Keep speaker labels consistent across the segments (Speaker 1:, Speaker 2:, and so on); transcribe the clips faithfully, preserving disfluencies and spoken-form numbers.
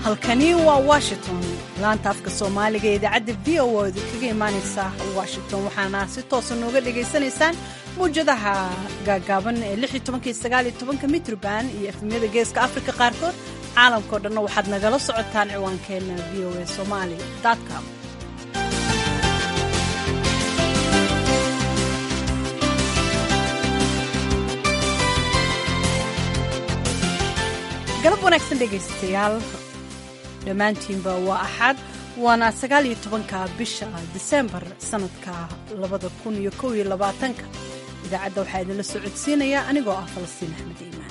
Speaker 1: halkani waa Washington laanta afka Soomaaliga ee idaacadda V O A kaga imaanaysa Washington waxaana si toos ah nooga dhageysanaysaan muujadaha gaagaaban ee lix iyo toban iyo sagaal iyo toban mitir band iyo efemyada geeska Afrika qaarkood caalamka oo dhan waxaad nagala socotaan ciwaankeena v o a somali dot com. galab wanaagsan dhegaystayaal dhammaantiinba waa axad waana sagaal iyo tobanka bisha Diseembar sanadka labada kun iyo kow iyo labaatanka idaacadda waxaa idinla soo codsiinaya anigoo ah Falastiin Axmed Iimaan.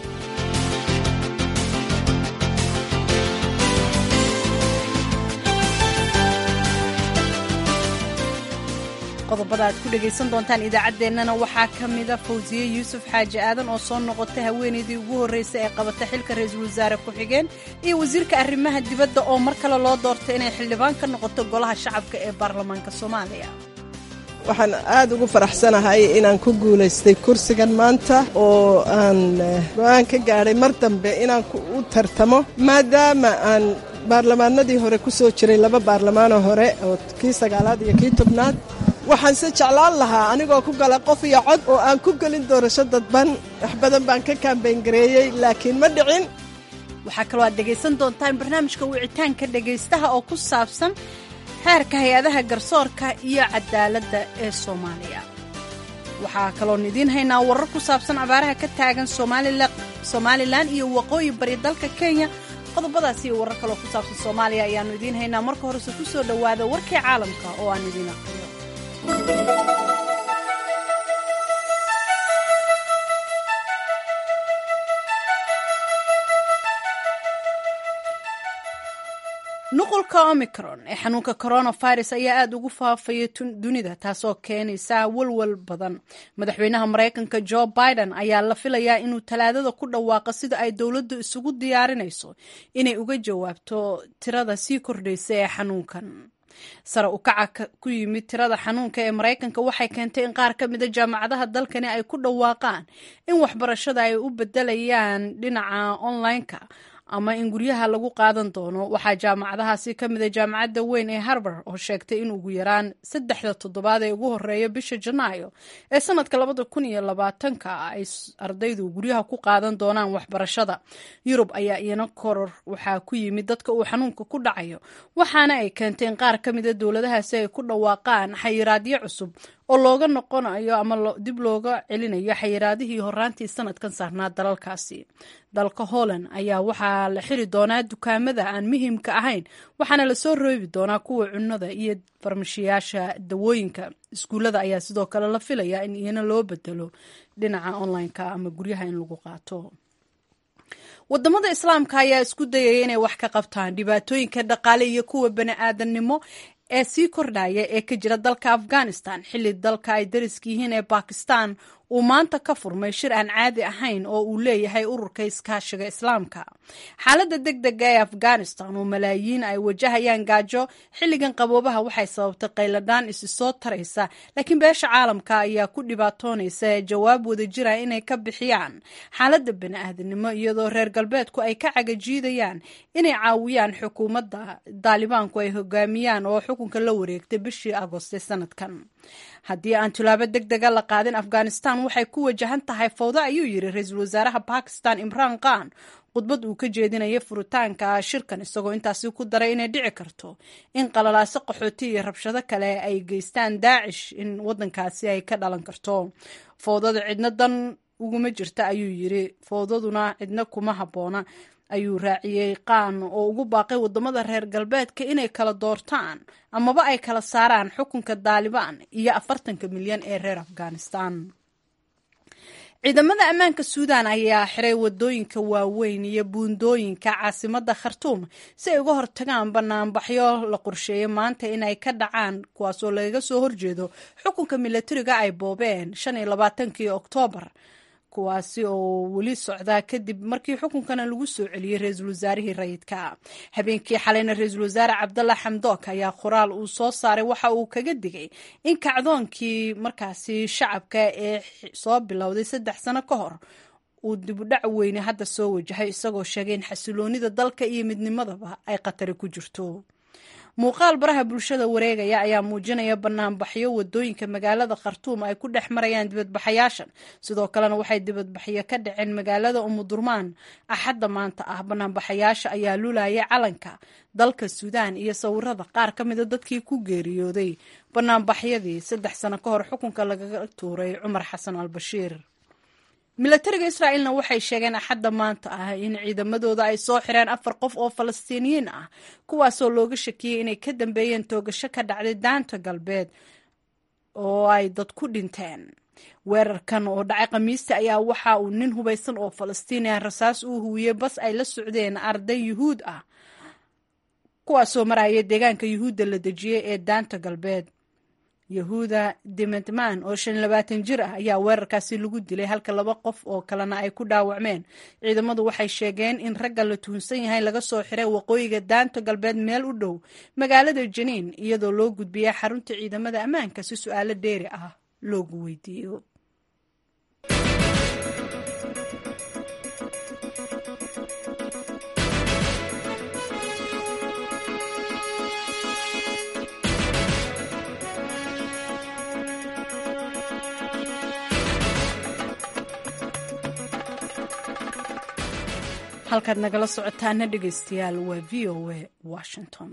Speaker 1: qodobada aad ku dhagaysan doontaan idaacaddeenana waxaa ka mida Fawziye Yuusuf Xaaji Aadan oo soo noqotay haweeneydii ugu horreysay ee qabatay xilka ra'iisul wasaare ku-xigeen iyo wasiirka arrimaha dibadda oo mar kale loo doortay inay xildhibaan ka noqoto golaha shacabka ee baarlamaanka Soomaaliya.
Speaker 2: waxaan aad ugu faraxsanahay inaan ku guulaystay kursigan maanta oo aan go'aan ka gaadhay mar dambe inaan u tartamo maadaama aan baarlamaanadii hore ku soo jiray laba baarlamaanoo hore oo kii sagaalaad iyo kii tobnaad waxaan se jeclaan lahaa anigoo ku gala qof iyo cod oo aan ku gelin doorasho dadban wax badan baan ka kaambeyn gareeyey laakiin ma dhicin.
Speaker 1: waxaa kaloo aad dhegaysan doontaan barnaamijka wicitaanka dhegaystaha oo ku saabsan xeerka hay-adaha garsoorka iyo cadaaladda ee Soomaaliya. waxaa kaloon idiin haynaa warar ku saabsan abaaraha ka taagan Somaliland iyo waqooyi bari dalka Kenya. qodobadaas iyo warar kaloo ku saabsan Soomaaliya ayaanu idiin haynaa. marka horese ku soo dhowaada warkii caalamka oo aan idiin aqriyo. nuqulka Omicron ee xanuunka coronavirus ayaa aad ugu faafaya dunida taasoo keenaysa walwal badan. madaxweynaha Mareykanka Joe Biden ayaa la filayaa inuu talaadada ku dhawaaqo sida ay dowladdu isugu diyaarinayso inay uga jawaabto tirada sii kordhaysa ee xanuunkan. sare u kaca ku yimid tirada xanuunka ee Mareykanka waxay keentay in qaar ka mid ah jaamacadaha dalkani ay ku dhawaaqaan in waxbarashada ay u bedelayaan dhinaca online-ka ama in guryaha lagu qaadan doono. waxaa jaamacadahaasi ka mid ah jaamacadda weyn ee Harvard oo sheegtay in ugu yaraan saddexda toddobaad ee ugu horreeya bisha Janaayo ee sanadka labada kun iyo labaatanka ay ardaydu guryaha ku qaadan doonaan waxbarashada. Yurub ayaa iyana koror waxaa ku yimid dadka uu xanuunka ku dhacayo waxaana ay keentay in qaar ka mid ah dowladahaasi ay ku dhawaaqaan xayiraadyo cusub oo looga noqonayo ama dib looga celinayo xayiraadihii horaantii sanadkan saarnaa dalalkaasi. dalka Holland ayaa waxaa la xiri doonaa dukaamada aan muhiimka ahayn waxaana la soo roobi doonaa kuwa cunnada iyo farmashiyaasha dawooyinka. iskuullada ayaa sidoo kale la filayaa in iyana loo bedelo dhinaca online-ka ama guryaha in lagu qaato. wadamada islaamka ayaa isku dayaya inay wax ka qabtaan dhibaatooyinka dhaqaale iyo kuwa bani'aadamnimo ee sii kordhaya ee ka jira dalka Afghanistan xilli dalka ay dariska yihiin ee Pakistan uu maanta ka furmay shir aan caadi ahayn oo uu leeyahay ururka iskaashiga islaamka. xaaladda degdega ee Afghanistan oo malaayiin ay wajahayaan gaajo xilligan qaboobaha waxay sababtay qayladaan isi soo taraysa laakiin beesha caalamka ayaa ku dhibaatoonaysa jawaab wadajir ah inay ka bixiyaan xaaladda bani'aadanimo iyadoo reer galbeedku ay ka cagajiidayaan inay caawiyaan xukuumadda Daalibaanku ay hogaamiyaan oo xukunka la wareegtay bishii Agoosto sanadkan. haddii aan tilaabo degdega la qaadin Afghanistan waxay ku wajahan tahay fawdo ayuu yiri ra'iisul wasaaraha Pakistan Imran Khan khudbad uu ka jeedinayay furitaanka shirkan isagoo intaasi ku daray inay dhici karto in qalalaaso qaxooti iyo rabshado kale ay geystaan Daacish in wadankaasi ay ka dhalan karto. fawdada cidna dan uguma jirta ayuu yiri fawdaduna cidna kuma habboona ayuu raaciyay Khan oo ugu baaqay wadamada reer galbeedka inay kala doortaan amaba ay kala saaraan xukunka Taliban iyo afartanka milyan ee reer Afghanistan. ciidamada ammaanka Suudaan ayaa xiray wadooyinka waaweyn iyo buundooyinka caasimadda Khartoum si ay uga hortagaan banaanbaxyo la qorsheeyay maanta inay ka dhacaan kuwaas oo laga soo horjeedo xukunka militariga ay boobeen shan iyo labaatankii Oktoobar kuwaasi oo weli socda kadib markii xukunkana lagu soo celiyay ra'iisul wasaarihii rayidka. habeenkii xalayna ra'iisul wasaare Cabdalla Xamdook ayaa qoraal uu soo saaray waxa uu kaga digay in kacdoonkii markaasi shacabka ee soo bilowday saddex sano ka hor uu dibudhac weyne hadda soo wajahay, isagoo sheegay in xasiloonida dalka iyo midnimadaba ay khatari ku jirto. muuqaal baraha bulshada wareegaya ayaa muujinaya banaanbaxyo wadooyinka magaalada Khartoum ay ku dhex marayaan dibadbaxayaashan. sidoo kalena waxay dibadbaxyo ka dhaceen magaalada Umudurmaan axadda maanta ah. banaanbaxayaasha ayaa lulaya calanka dalka Suudaan iyo sawirada qaar ka mid a dadkii ku geeriyooday banaanbaxyadii saddex sano ka hor xukunka lagaga tuuray Cumar Xasan al-Bashiir. milatariga Israa'iilna waxay sheegeen axadda maanta ah in ciidamadooda ay soo xireen afar qof oo Falastiiniyiin ah, kuwaasoo looga shakiyey inay ka dambeeyeen toogasho ka dhacday daanta galbeed oo ay dad ku dhinteen. weerarkan oo dhacay Khamiista ayaa waxa uu nin hubaysan oo Falastiini ah rasaas uu huwiyey bas ay la socdeen arday Yuhuud ah, kuwaasoo maraya deegaanka Yuhuudda la dejiyey ee daanta galbeed. Yahuuda Dimentman oo shan iyo labaatan jir ah ayaa weerarkaasi lagu dilay, halka laba qof oo kalena ay ku dhaawacmeen. ciidamadu waxay sheegeen in ragga la tuhunsan yahay laga soo xiray waqooyiga daanta galbeed meel u dhow magaalada Janiin, iyadoo loo gudbiyay xarunta ciidamada ammaanka si su'aalo dheeri ah loogu weydiiyo. halkaad nagala socotaana dhegaystayaal waa v o a Washington.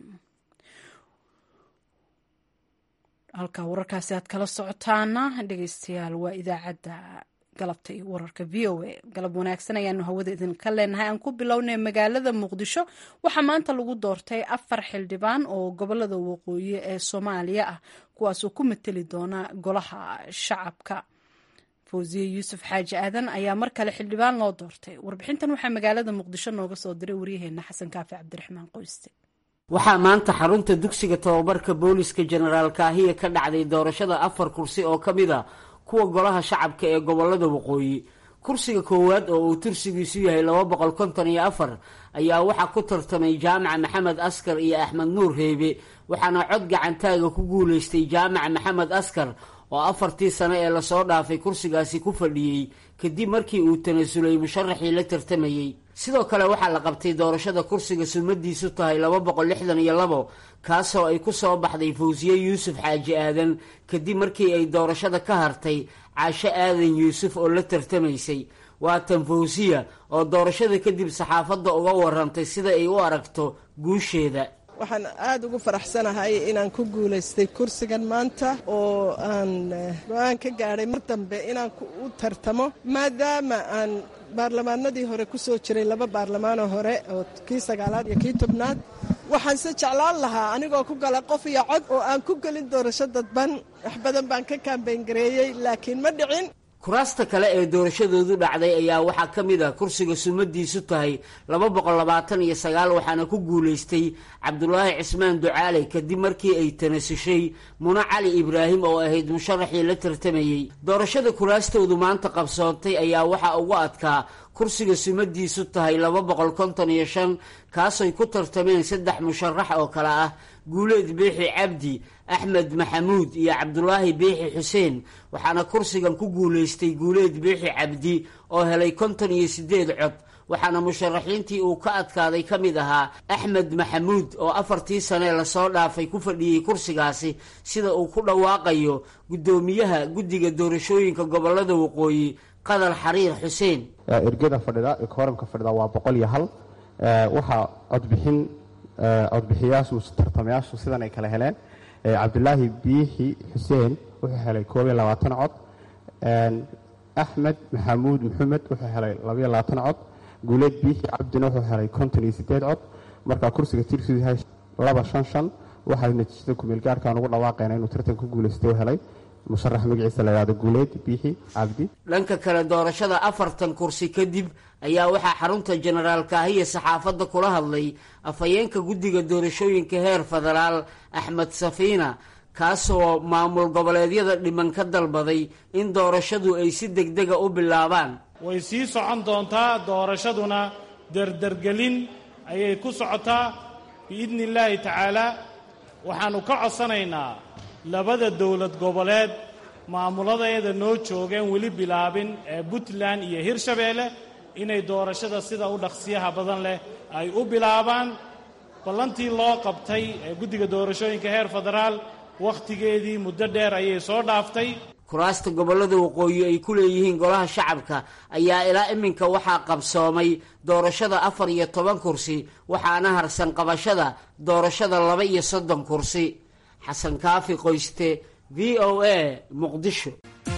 Speaker 1: halka wararkaasi aad kala socotaana dhegaystayaal waa idaacadda galabta iyo wararka v o a. galab wanaagsan ayaanu hawada idinka leenahay. aan ku bilownay magaalada Muqdisho waxaa maanta lagu doortay afar xildhibaan oo gobolada waqooyi ee Soomaaliya ah, kuwaasoo ku mateli doona golaha shacabka. fawziye yuusuf xaaji aadan ayaa mar kale xildhibaan loo doortay. warbixintan waxaa magaalada Muqdisho nooga soo diray waryaheena xasan kaafi cabdiraxmaan qoyste.
Speaker 3: waxaa maanta xarunta dugsiga tababarka booliska jenaraal kaahiya ka dhacday doorashada afar kursi oo ka mid a kuwa golaha shacabka ee gobolada waqooyi. kursiga koowaad oo uu tursigiisu yahay laba boqol konton iyo afar ayaa waxaa ku tartamay jaamaca maxamed askar iyo axmed nuur reebe, waxaana cod gacantaaga ku guulaystay jaamaca maxamed askar oo afartii sano ee lasoo dhaafay kursigaasi ku fadhiyey kadib markii uu tanasulay musharaxii la tartamayey. sidoo kale waxaa la qabtay doorashada kursiga sumadiisu tahay laba boqol lixdan iyo labo, kaasoo ay ku soo baxday fawziye yuusuf xaaji aadan kadib markii ay doorashada ka hartay caasho aadan yuusuf oo la tartamaysay. waa tan fawziya oo doorashada kadib saxaafadda uga warantay sida ay u aragto guusheeda.
Speaker 2: waxaan aad ugu faraxsanahay inaan ku guulaystay kursigan maanta oo aan go-aan ka gaadhay mar dambe inaan u tartamo, maadaama aan baarlamaanadii hore ku soo jiray laba baarlamaanoo hore oo kii sagaalaad iyo kii tobnaad. waxaan se jeclaan lahaa anigoo ku gala qof iyo cod oo aan ku gelin doorasho dadban. wax badan baan ka kaambeyngareeyey laakiin ma dhicin.
Speaker 3: kuraasta kale ee doorashadoodu dhacday ayaa waxaa ka mid ah kursiga sumadiisu tahay laba boqol labaatan iyo sagaal, waxaana ku guulaystay cabdulaahi cismaan ducaale kadib markii ay tanasushay muna cali ibraahim oo ahayd musharaxii la tartamayey. doorashada kuraastoodu maanta qabsoontay ayaa waxaa ugu adkaa kursiga sumadiisu tahay laba boqol konton iyo shan, kaasoy ku tartameen saddex musharax oo kale ah guuleed biixi cabdi, axmed maxamuud iyo cabdulaahi biixi xuseen, waxaana kursigan ku guulaystay guuleed biixi cabdi oo helay konton iyo siddeed cod. waxaana musharaxiintii uu ka adkaaday ka mid ahaa axmed maxamuud oo afartii sane lasoo dhaafay ku fadhiyey kursigaasi, sida uu ku dhawaaqayo guddoomiyaha guddiga doorashooyinka gobolada waqooyi qadar xariir xuseen.
Speaker 4: ergada fadhida kooramka fadhida waa boqol iyo hal. waxaa codbixin codbixiyaashu tartamayaashu sidan ay kala heleen. cabdulaahi biixi xuseen wuxuu helay koob iyo labaatan cod. axmed maxamuud maxamed wuxuu helay labaiyo labaatan cod. guuleed biixi cabdina wuxuu helay konton iyo siddeed cod. markaa kursiga tirsidu yahay laba shan shan. waxay natiijada kumeelgaarkaan ugu dhawaaqeena inuu tartan ku guulaystay u helay musharax magaciisa la yidhahdo guuleed biixi cabdi.
Speaker 3: dhanka kale doorashada afartan kursi kadib ayaa waxaa xarunta jenaraal kaahiya saxaafadda kula hadlay afhayeenka guddiga doorashooyinka heer federaal axmed safiina, kaasoo maamul goboleedyada dhiman ka dalbaday in doorashadu ay si degdega u bilaabaan.
Speaker 5: way sii socon doontaa doorashaduna derdergelin ayay ku socotaa biidni illaahi tacaalaa. waxaannu ka codsanaynaa labada dowlad goboleed maamuladeeda noo joogeen weli bilaabin ee puntland iyo hirshabeelle inay doorashada sida u dhaqsiyaha badan leh ay u bilaabaan ballantii loo qabtay ee guddiga doorashooyinka heer federaal wakhtigeedii muddo dheer ayay soo dhaaftay.
Speaker 3: kuraasta gobollada waqooyi ay ku leeyihiin golaha shacabka ayaa ilaa iminka waxaa qabsoomay doorashada afar iyo toban kursi waxaana harsan qabashada doorashada laba iyo soddon kursi. xasan kaafi qoyste, v o a, muqdisho.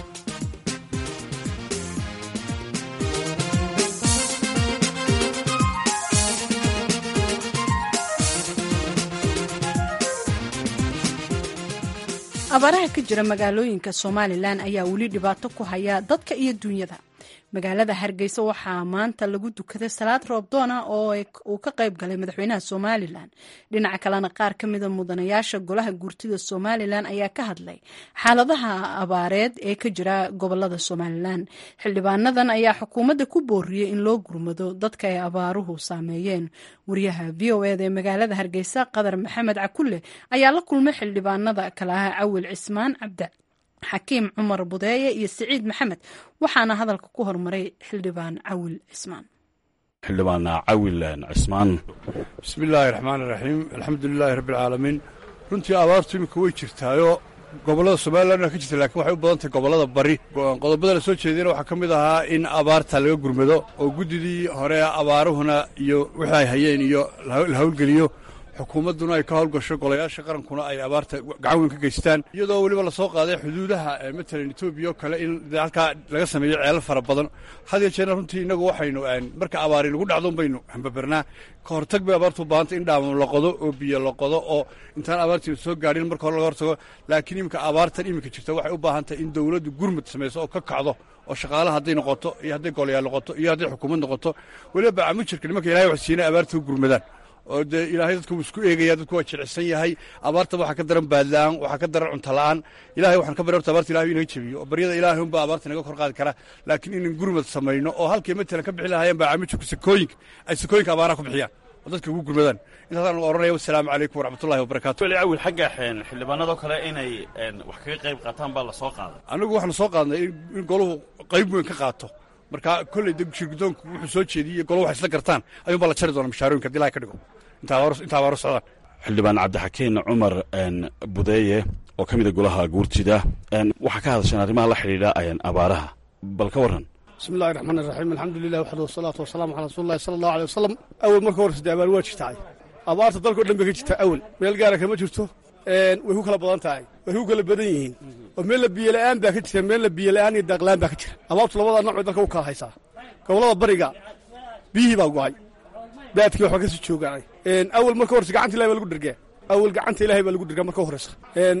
Speaker 1: abaaraha ka jira magaalooyinka somalilan ayaa weli dhibaato ku haya dadka iyo dunyada. magaalada hargeysa waxaa maanta lagu dukaday salaad roobdoona oo uu ka qayb galay madaxweynaha somalilan. dhinaca kalena qaar ka mida mudanayaasha golaha guurtida somalilan ayaa ka hadlay xaaladaha abaareed ee ka jira gobolada somalilan. xildhibaanadan ayaa xukuumadda ku booriyey in loo gurmado dadka ay abaaruhu saameeyeen. wariyaha v o eda ee magaalada hargeysa qadar maxamed cakulle ayaa la kulmay xildhibaanada kale ah cawil cismaan cabdi xakiim cumar budeeye iyo siciid maxamed, waxaana hadalka ku hormaray xildhibaan cawil cismaan.
Speaker 6: xildhibaan cawil cismaan.
Speaker 7: bismi illaahi raxmaan iraxiim, alxamdulilaahi rabbialcaalamiin. runtii abaartu iminka way jirtaayo gobollada somalilan ka jirta, laakiin waxay u badan tahay gobollada bari. qodobada la soo jeediyana waxaa ka mid ahaa in abaarta laga gurmado oo guddidii hore abaaruhuna iyo wixii ay hayeen iyo la hawlgeliyo, xukuumadduna ay ka howlgasho, golayaasha qarankuna ay abaarta gacan weyn ka geystaan, iyadoo weliba lasoo qaaday xuduudaha matalan etoobiya oo kale in halkaa laga sameeyo ceelal fara badan. had iyo jeerna runtii innagu waxaynu marka abaari lagu dhacdo baynu hambabernaa. ka hortag bay abaartu u baahantay in dhaamo la qodo oo biyo la qodo oo intaan abaartii soo gaadhin marka hore laga hortago. laakiin iminka abaartan iminka jirta waxay u baahan tahay in dawladdu gurmad samayso oo ka kacdo, oo shaqaalaha hadday noqoto iyo hadday golayaal noqoto iyo hadday xukuumad noqoto, weliba bacamujirka nimanka ilahay wax siinay abaarta u gurmadaan. oo dee ilaahay dadku wuu isku eegaya, dadku waa jilicsan yahay. abaarta waxaa ka daran baadla'aan, waxaa ka daran cunto la'aan. ilahay waxaan ka barya horta abaarta ilahay inaga jebiyo, oo baryada ilaahay unbaa abaarta inaga kor qaadi kara. laakiin inan gurmad samayno oo halkay matalan ka bixi lahaayeen baacamijirku sakooyinka ay sakooyinka abaaraha ku bixiyaan oo dadka ugu gurmadaan. intaasaan oranaya wasalaamu calaykum waraxmatullahi wabarakaatu.
Speaker 6: weli cawil xagga xildhibaanadoo kale inay wax kaga qayb qaataan baa la soo qaaday.
Speaker 7: anigu waxaanu soo qaadnay in goluhu qayb weyn ka qaato. marka kolley de shirgudoonku wuxuu soo jeediyey goluhu wax isla gartaan ayuunbaa la jari doona mashaarooyinka hadii ilahay ka dhigo inta abaaro socdaan.
Speaker 6: xildhibaan cabdixakiin cumar budeeye oo ka mida golaha guurtida, waxaa ka hadasheen arrimaha la xidhiidha abaaraha, bal ka warran.
Speaker 8: bismi illahi raxmaan iraxiim, alxamdulilah waxdu wasalaatu wasalaamu calaa rasuulillahi sala allahu alay wasalam. awel marka horeysa dee abaar waa jirtaay. abaarta dalkao dhan bay ka jirtaa. awel meel gaara kama jirto, way ku kala badan tahay, way ku kala badan yihiin. oo meel la biyola'aan baa ka jira, meel la biyola'aan iyo daaqla'aan baa ka jira. abaartu labada nooc bay dalka u kala haysaa. gobollada bariga biyihii baa go'ay, baadkii waxba ka sii joogaanay. awel marka horeysa gacanta ilahay baa lagu dhergaa. awel gacanta ilahay baa lagu dhergaa marka horeysa.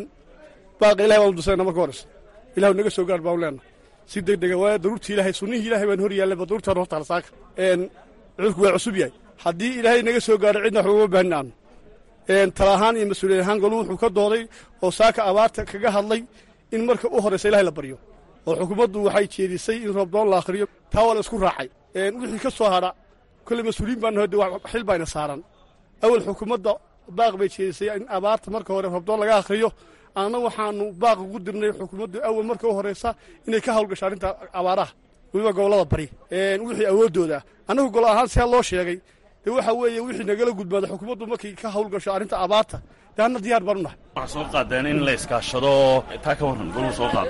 Speaker 8: baaqa ilahay baanu dusayna marka horeysa. ilahu naga soo gaar baanu leenahay si deg dega. waa daruurtii ilahay, sunnihii ilahay baan hor yaallay, ba daruurtaan hortaala saaka. cudurku waa cusub yahay. haddii ilaahay naga soo gaaro cidna waxba uma baahin aanu. tala ahaan iyo mas-uuliyad ahaan golu wuxuu ka dooday oo saaka abaarta kaga hadlay in marka u horeysa ilahay la baryo. oo xukuumaddu waxay jeedisay in roobdoon la akhriyo. taa waa la isku raacay. wixii ka soo hadha kolley mas-uuliyiin baanu hade xil bayna saaran. awel xukuumadda baaq bay jeedisay in abaarta marka hore roobdoon laga akhriyo. anna waxaanu baaq ugu dirnay xukuumaddu awel marka u horeysa inay ka hawlgasho arrinta abaaraha, weliba gobollada bari wixii awooddooda. annagu golo ahaan see loo sheegay dee waxa weeye wixii nagala gudbaada xukuumaddu markay ka hawlgasho arrinta abaarta dee anna diyaar baanu nahay.
Speaker 6: waxaa soo qaadeen in la iskaashado, taa ka warran goluu soo qaada.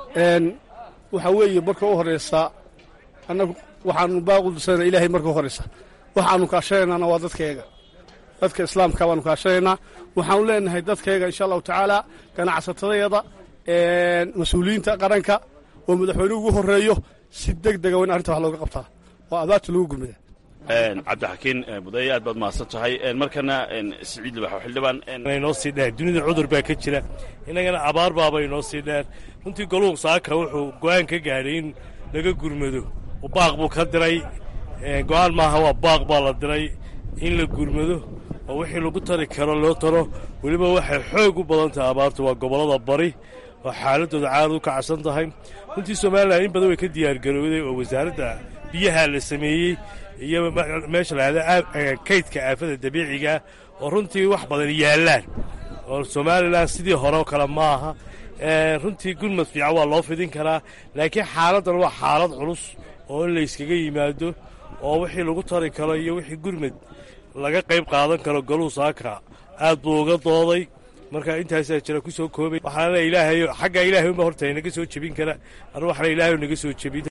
Speaker 8: waxaa weeye marka u horeysa annagu waxaanu baaq u dusayna ilaahay marka u horeysa. waxaanu kaashanaynana waa dadkayaga, dadka islaamka baanu kaashanaynaa. waxaanu leenahay dadkayaga insha allahu tacaala, ganacsatadayada, mas-uuliyiinta qaranka oo madaxweynuhu ugu horreeyo, si deg dega waa in arrinta wax looga qabtaa oo abaarta lagu gurmada.
Speaker 6: cabdixakiin budeeye aad baad mahadsan tahay. markana siciid libax xildhibaan
Speaker 9: inoo sii dheer, dunida cudur baa ka jira, innagana abaar baaba inoo sii dheer. runtii goluhu saaka wuxuu go'aan ka gaadhay in laga gurmado. baaq buu ka diray, go'aan maaha, waa baaq baa la diray in la gurmado oo wixii lagu tari karo loo taro. weliba waxay xoog u badan tahay abaartu waa gobollada bari oo xaaladooda caad u kacsan tahay. runtii somalilan in badan way ka diyaargarowday oo wasaaradda biyaha la sameeyey iyo meesha lahahda kaydka aafada dabiiciga oo runtii wax badan yaallaan. oo somalilan sidii hore oo kale maaha, runtii gurmad fiican waa loo fidin karaa laakiin xaaladdan waa xaalad culus oo in layskaga yimaado oo wixii lagu tari karo iyo wixii gurmad laga qayb qaadan karo goluu saaka aad buu uga dooday marka intaasaa jira ku soo koobay waxaana ilaahay xagga ilaahay unba horta inaga soo jebin kara anu waxna ilaahay naga soo jebin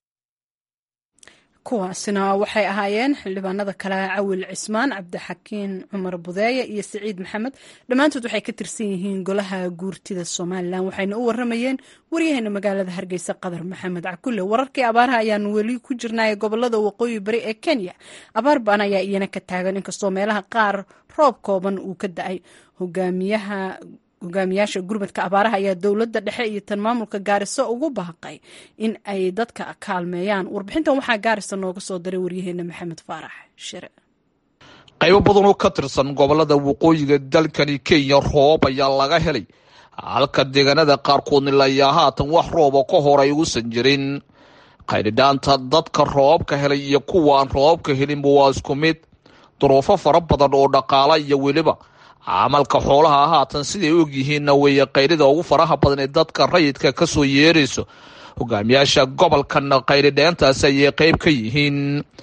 Speaker 1: kuwaasina waxay ahaayeen xildhibaanada kale cawil cismaan cabdixakiin cumar budeeye iyo siciid maxamed dhammaantood waxay ka tirsan yihiin golaha guurtida somalilan waxayna u waramayeen waryaheena magaalada hargeysa qadar maxamed cakulle wararkii abaaraha ayaanu weli ku jirnay gobolada waqooyi bari ee kenya abaar baan ayaa iyana ka taagan inkastoo meelaha qaar roob kooban uu ka da-ay hogaamiyaha hogaamiyaasha gurmadka abaaraha ayaa dowladda dhexe iyo tan maamulka gaariso ugu baaqay in ay dadka kaalmeeyaan warbixintan waxaa gaarisa nooga soo diray waryaheena maxamed faarax shire
Speaker 10: qaybo badan oo ka tirsan gobolada waqooyiga dalkani kenya roob ayaa laga helay halka deegaanada qaarkoodna ilaa haatan wax rooba ka hor ay uusan jirin qaydhidhaanta dadka roobka helay iyo kuwa aan roobka helinba waa isku mid duruufo fara badan oo dhaqaala iyo weliba camalka xoolaha haatan siday og yihiinna weeye qaydhida ugu faraha badan ee dadka rayidka ka soo yeerayso hogaamiyaasha gobolkana qaydhidheentaas ayay qayb ka yihiin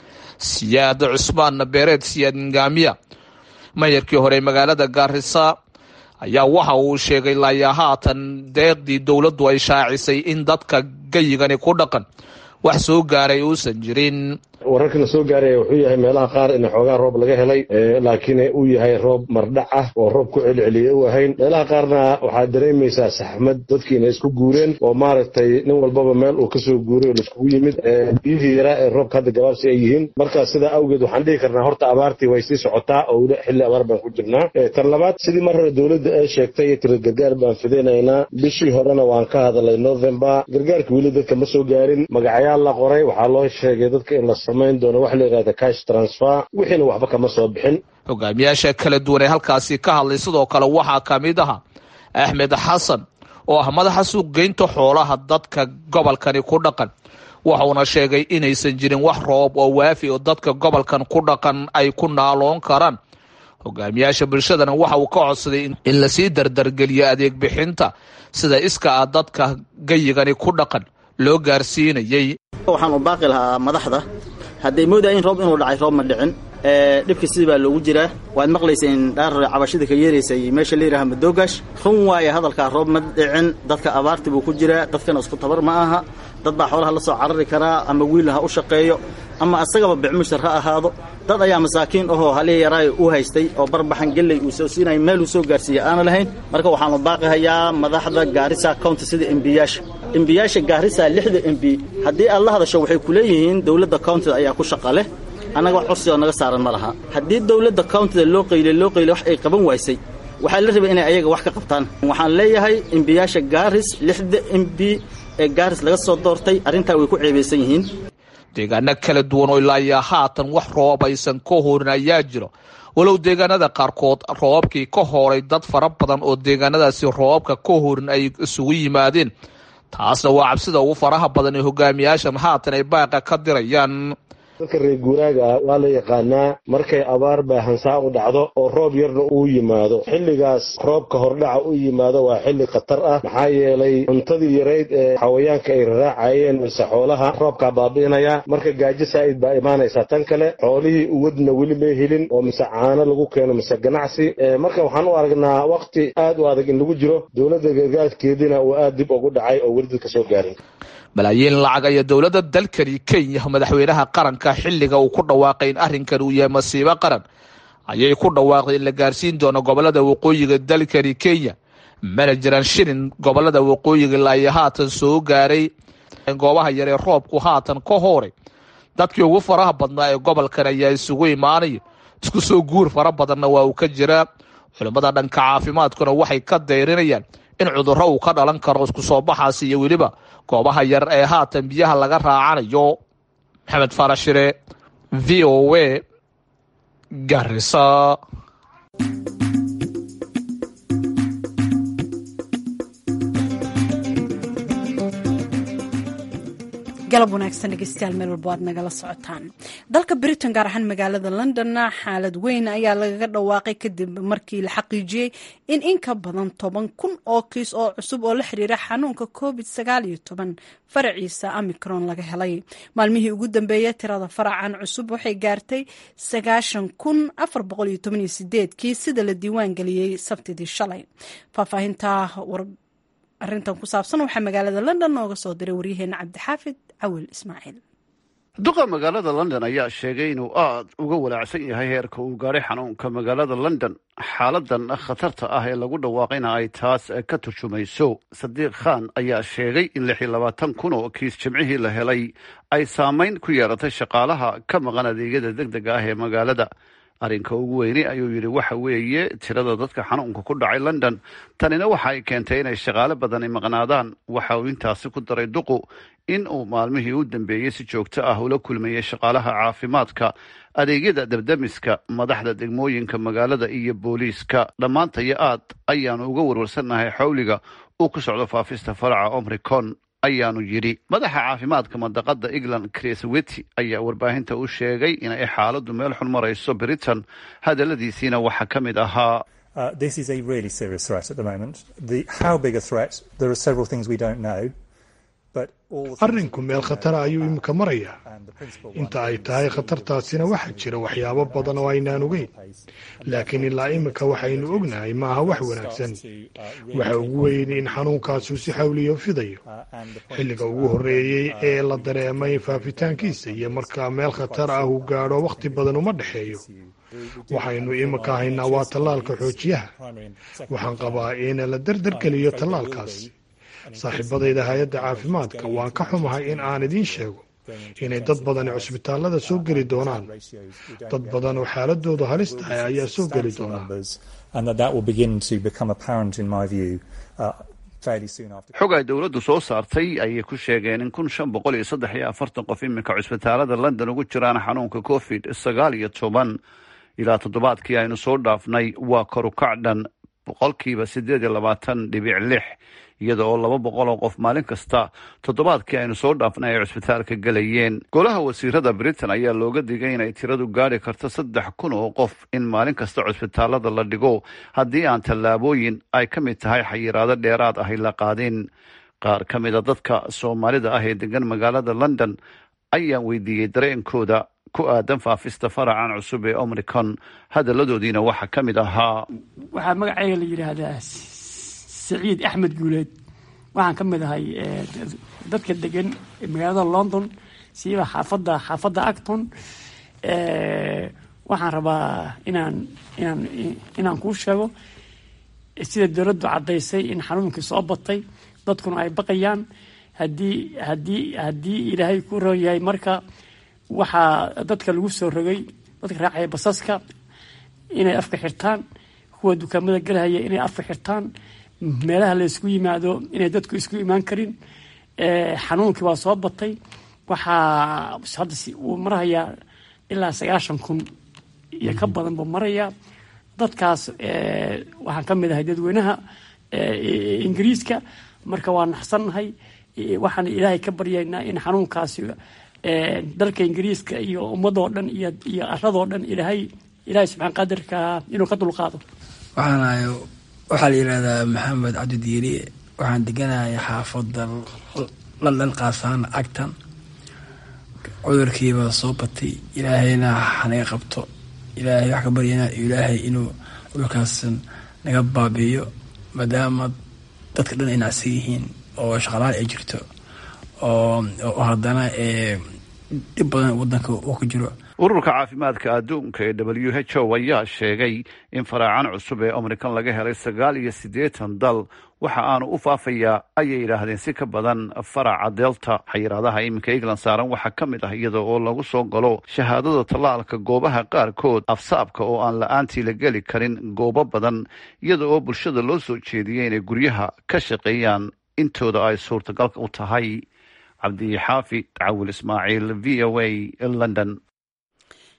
Speaker 10: siyaad cusmaan beereed siyaad ngaamiya mayarkii hore magaalada gaarisa ayaa waxa uu sheegay ilaa haatan deeqdii dowladdu ay shaacisay in dadka gayigani ku dhaqan wax soo gaaray uusan jirin
Speaker 11: wararkana soo gaaraya wuxuu yahay meelaha qaar in xoogaa roob laga helay laakiin uu yahay roob mardhac ah oo roob ku celceliye u ahayn meelaha qaarna waxaad dareemaysaa saxmad dadkiina isku guureen oo maaragtay nin walbaba meel uu kasoo guuray oo laiskugu yimid biyihii yaraa ee roobka hadda gabaabsi ay yihiin marka sidaa awgeed waxaan dhihi karnaa horta abaartii way sii socotaa oo weli xilli abaar baan ku jirnaa tan labaad sidii mar hore dowladda ay sheegtay tiro gargaar baan fidinaynaa bishii horena waan ka hadalay november gargaarka weli dadka ma soo gaarin magacayaal la qoray waxaa loo sheegay dadka in la doono wax la yiraahdo cash transfer wixina waxba kama soo bixin
Speaker 10: hogaamiyaasha kala duwan ee halkaasi ka hadlay sidoo kale waxaa ka mid aha axmed xasan oo ah madaxa suuqgeynta xoolaha dadka gobolkani ku dhaqan waxauna sheegay inaysan jirin wax roob oo waafi oo dadka gobolkan ku dhaqan ay ku naaloon karaan hogaamiyaasha bulshadana waxa uu ka codsaday in lasii dardargeliyo adeeg bixinta sida iska ah dadka gayigani ku dhaqan loo gaarsiinayay
Speaker 12: waxaan u baaqi lahaa madaxda hadday moodaya in roob inuu dhacay roob ma dhicin dhibka sidii baa loogu jiraa waad maqlayseen dhaar cabashida ka yeeraysay meesha la yidhaha madoogash run waaye hadalkaa roob ma dhicin dadka abaarti buu ku jiraa dadkana isku tabar ma aha dad baa xoolaha la soo carari karaa ama wiil ha u shaqeeyo ama asagaba bicmushar ha ahaado dad ayaa masaakiin ahoo halihii yaraayo u haystay oo barbaxan gelley uu soo siinaya meel uu soo gaarsiiya aana lahayn marka waxaanu baaqihayaa madaxda gaarisa county sida embiyaasha embiyaasha gaarisa lixda emb haddii aad la hadasho waxay ku leeyihiin dowladda countyda ayaa ku shaqa leh annaga wax cursi oo naga saaran ma laha haddii dowladda countyda loo qaylay loo qaylay wax ay qaban waysay waxaa la rabay inay ayaga wax ka qabtaan waxaan leeyahay embiyaasha gaaris lixda emb ee gaaris laga soo doortay arrintaa way ku ceebaysan yihiin
Speaker 10: deegaano kala duwan oo ilaa iyo haatan wax roob aysan ka horin ayaa jiro walow deegaanada qaarkood roobkii ka horay dad fara badan oo deegaanadaasi roobka ka horin ay isugu yimaadeen taasna waa cabsida ugu faraha badan ee hogaamiyaashan haatan ay baaqa ka dirayaan
Speaker 11: dadka reer guuraaga ah waa la yaqaanaa markay abaar baahansaa u dhacdo oo roob yarna uu yimaado xilligaas roobka hordhaca u yimaado waa xilli khatar ah maxaa yeelay cuntadii yarayd ee xawayaanka ay raraacayeen mise xoolaha roobkaa baabi'inaya marka gaajo saa'id baa imaanaysaa tan kale xoolihii uwadna weli may helin oo mise caano lagu keeno mise ganacsi marka waxaan u aragnaa waqti aad u adag in lagu jiro dowladda gargaarkeediina uu aad dib ugu dhacay oo weli dadka soo gaarin
Speaker 10: malaayiin lacag ayaa dowladda dalkani kenya madaxweynaha qaranka xilliga uu ku dhawaaqay in arrinkan uu yahay masiibo qaran ayay ku dhawaaqday in la gaarsiin doono gobolada waqooyiga dalkani kenya mana jiraan shilin gobolada waqooyiga ilaa iyo haatan soo gaaray goobaha yaree roobku haatan ka horay dadkii ugu faraha badnaa ee gobolkan ayaa isugu imaanaya isku soo guur fara badanna waa uu ka jiraa culimmada dhanka caafimaadkuna waxay ka dayrinayaan in cudurro uu ka dhalan karo isku soo baxaasi iyo weliba goobaha yar ee haatan biyaha laga raacanayo maxamed farashire v o a Garissa.
Speaker 1: galab wanaagsan dhegeystayaal meel walba aad nagala socotaan. dalka Britain gaar ahaan magaalada Londonna xaalad weyn ayaa lagaga dhawaaqay kadib markii la xaqiijiyey in in ka badan toban kun oo kiis oo cusub oo la xiriira xanuunka covid sagaal iyo toban faraciisa Omicron laga helay. maalmihii ugu dambeeyay tirada faracan cusub waxay gaartay sagaashan kun afar boqol iyo toban iyo sideed kiis sida la diiwaan geliyey Sabtidii shalay. faahfaahinta war arrintan ku saabsan waxaa magaalada London nooga soo diray waryaheena Cabdixaafid Awil Ismaaciil.
Speaker 13: duqa magaalada London ayaa sheegay inuu aad uga walaacsan yahay heerka uu gaaray xanuunka magaalada London. xaaladan khatarta ah ee lagu dhawaaqayna ay taas ka turjumayso. Sadiiq Khan ayaa sheegay in lix iyo labaatan kun oo kiis jimcihii la helay ay saameyn ku yeelatay shaqaalaha ka maqan adeegyada degdega ah ee magaalada. arrinka ugu weyni ayuu yidhi waxa weeye tirada dadka xanuunka ku dhacay London. tanina waxa ay keentay inay shaqaale badan ay maqnaadaan. waxa uu intaasi ku daray duqu in uu maalmihii u dambeeyey si joogto ah ula kulmayay shaqaalaha caafimaadka, adeegyada dabdamiska, madaxda degmooyinka magaalada iyo booliiska. dhammaantaya aad ayaanu uga warwarsannahay xawliga uu ku socdo faafista faraca Omicron ayaanu yidhi. madaxa caafimaadka mandaqada England Chris Whitty ayaa warbaahinta u sheegay inay xaaladdu meel xun marayso Britain. hadaladiisiina waxaa ka mid ahaa
Speaker 14: Uh, this is a really serious threat at the moment. The how big a threat? There are several things we don't know.
Speaker 15: arrinku meel khatara ayuu imika marayaa. inta ay tahay khatartaasina waxaa jira waxyaabo badan oo aynaan ogeyn, laakiin ilaa imika waxaynu ognahay ma aha wax wanaagsan. waxa ugu weyn in xanuunkaasu si xawliyo fidayo. xilliga ugu horreeyey ee la dareemay faafitaankiisa iyo markaa meel khatar ah uu gaadho wakhti badan uma dhexeeyo. waxaynu imika haynaa waa tallaalka xoojiyaha. waxaan qabaa in la dardargeliyo tallaalkaas. saaxiibadayda hay-adda caafimaadka waan ka xumahay in aan idiin sheego inay dad badani cusbitaallada soo geli doonaan. dad badan oo xaaladoodu halis tahay ayaa soo geli doonaa.
Speaker 13: xog ay dowladdu soo saartay ayay ku sheegeen in kun shan boqol iyo saddex iyo afartan qof iminka cusbitaalada London ugu jiraan xanuunka covid sagaal iyo toban. ilaa toddobaadkii aynu soo dhaafnay waa kor u kac dhan boqolkiiba siddeed iyo labaatan dhibic lix, iyada oo laba boqol oo qof maalin kasta toddobaadkii aynu soo dhaafnay ay cusbitaalka gelayeen. golaha wasiirada Britain ayaa looga digay inay tiradu gaadhi karto saddex kun oo qof in maalin kasta cusbitaalada la dhigo haddii aan tallaabooyin ay ka mid tahay xayiraado dheeraad ahy la qaadin. qaar ka mid a dadka Soomaalida ah ee degan magaalada London ayaan weydiiyey dareenkooda ku aadan faafista faracan cusub ee Omicron. hadaladoodiina waxaa ka mid ahaa
Speaker 16: waxaa magacayga la yidhaahdaa سعيد أحمد جولاد. waxaan ka mid ahay dadka degan magaalada London siiba xaafada xaafada Acton. waxaan rabaa inaan inaan inaan ku sheego sida dawladdu cadaysay in xanuunkii soo batay dadkuna ay baqayaan. haddii haddii haddii ilaahay ku roon yahay marka waxaa dadka lagu soo rogay dadka raacaya basaska inay afka xirtaan, kuwa dukaamada galahaya inay afka xirtaan, meelaha la isku yimaado inay dadku isku imaan karin. xanuunkii waa soo batay. waxaa hadda uu marahayaa ilaa sagaashan kun iyo ka badan buu marayaa. dadkaas waxaan ka mid ahay dadweynaha ingiriiska. marka waa naxsannahay. waxaan ilaahay ka baryaynaa in xanuunkaasi dalka ingiriiska iyo ummadoo dhan iyo iyo aradoo dhan ilaahay ilaahay subxaan qadirka inuu ka dulqaado.
Speaker 17: waxaan ahay waxaa la yidhahdaa maxamed cabdidiiri. waxaan deganahay xaafada London qaasaan Acton. cudurkiiba soo batay. ilaahayna hanaga qabto. ilaahay wax ka baryaynaa ilaahay inuu cudurkaas naga baabi'iyo maadaama dadka dhan ay nacsan yihiin oo shaqaalaal ay jirto oo haddana dhib badan waddanka uu ku jiro.
Speaker 13: ururka caafimaadka adduunka ee W H O ayaa sheegay in faraacan cusub ee Omicron laga helay sagaal iyo siddeetan dal. waxa aanu u faafayaa ayay yidhaahdeen si ka badan faraca delta. xayiraadaha iminka England saaran waxaa ka mid ah iyada oo lagu soo galo shahaadada tallaalka goobaha qaarkood, afsaabka oo aan la-aantii la geli karin goobo badan, iyada oo bulshada loo soo jeediyey inay guryaha ka shaqeeyaan intooda ay suurtagalka u tahay. cabdi xaafi Awil Ismaaciil, V O A, London.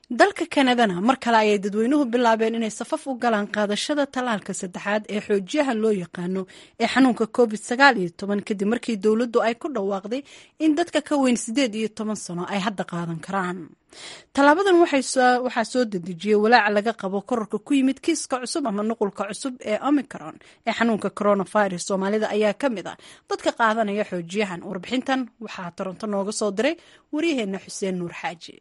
Speaker 1: dalka kanadana mar kale ayay dadweynuhu bilaabeen inay safaf u galaan qaadashada tallaalka saddexaad ee xoojiyaha loo yaqaano ee xanuunka covid sagaal iyo toban kadib markii dowladdu ay ku dhawaaqday in dadka ka weyn siddeed iyo toban sano ay hadda qaadan karaan. tallaabadan waxaa soo dedejiyey walaaca laga qabo korarka ku yimid kiiska cusub ama nuqulka cusub ee omicron ee xanuunka coronavirus. soomaalida ayaa ka mid ah dadka qaadanaya xoojiyahan. warbixintan waxaa toronto nooga soo diray waryaheena xuseen nuur xaaji.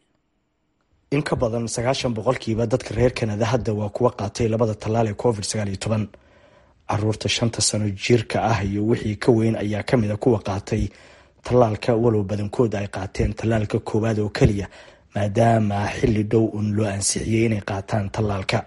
Speaker 18: in ka badan sagaashan boqolkiiba dadka reer kanada hadda waa kuwa qaatay labada tallaal ee covid sagaal iyo toban. caruurta shanta sano jirka ah iyo wixii ka weyn ayaa ka mid a kuwa qaatay tallaalka, walow badankood ay qaateen tallaalka koowaad oo keliya maadaama xilli dhow un loo ansixiyey inay qaataan tallaalka.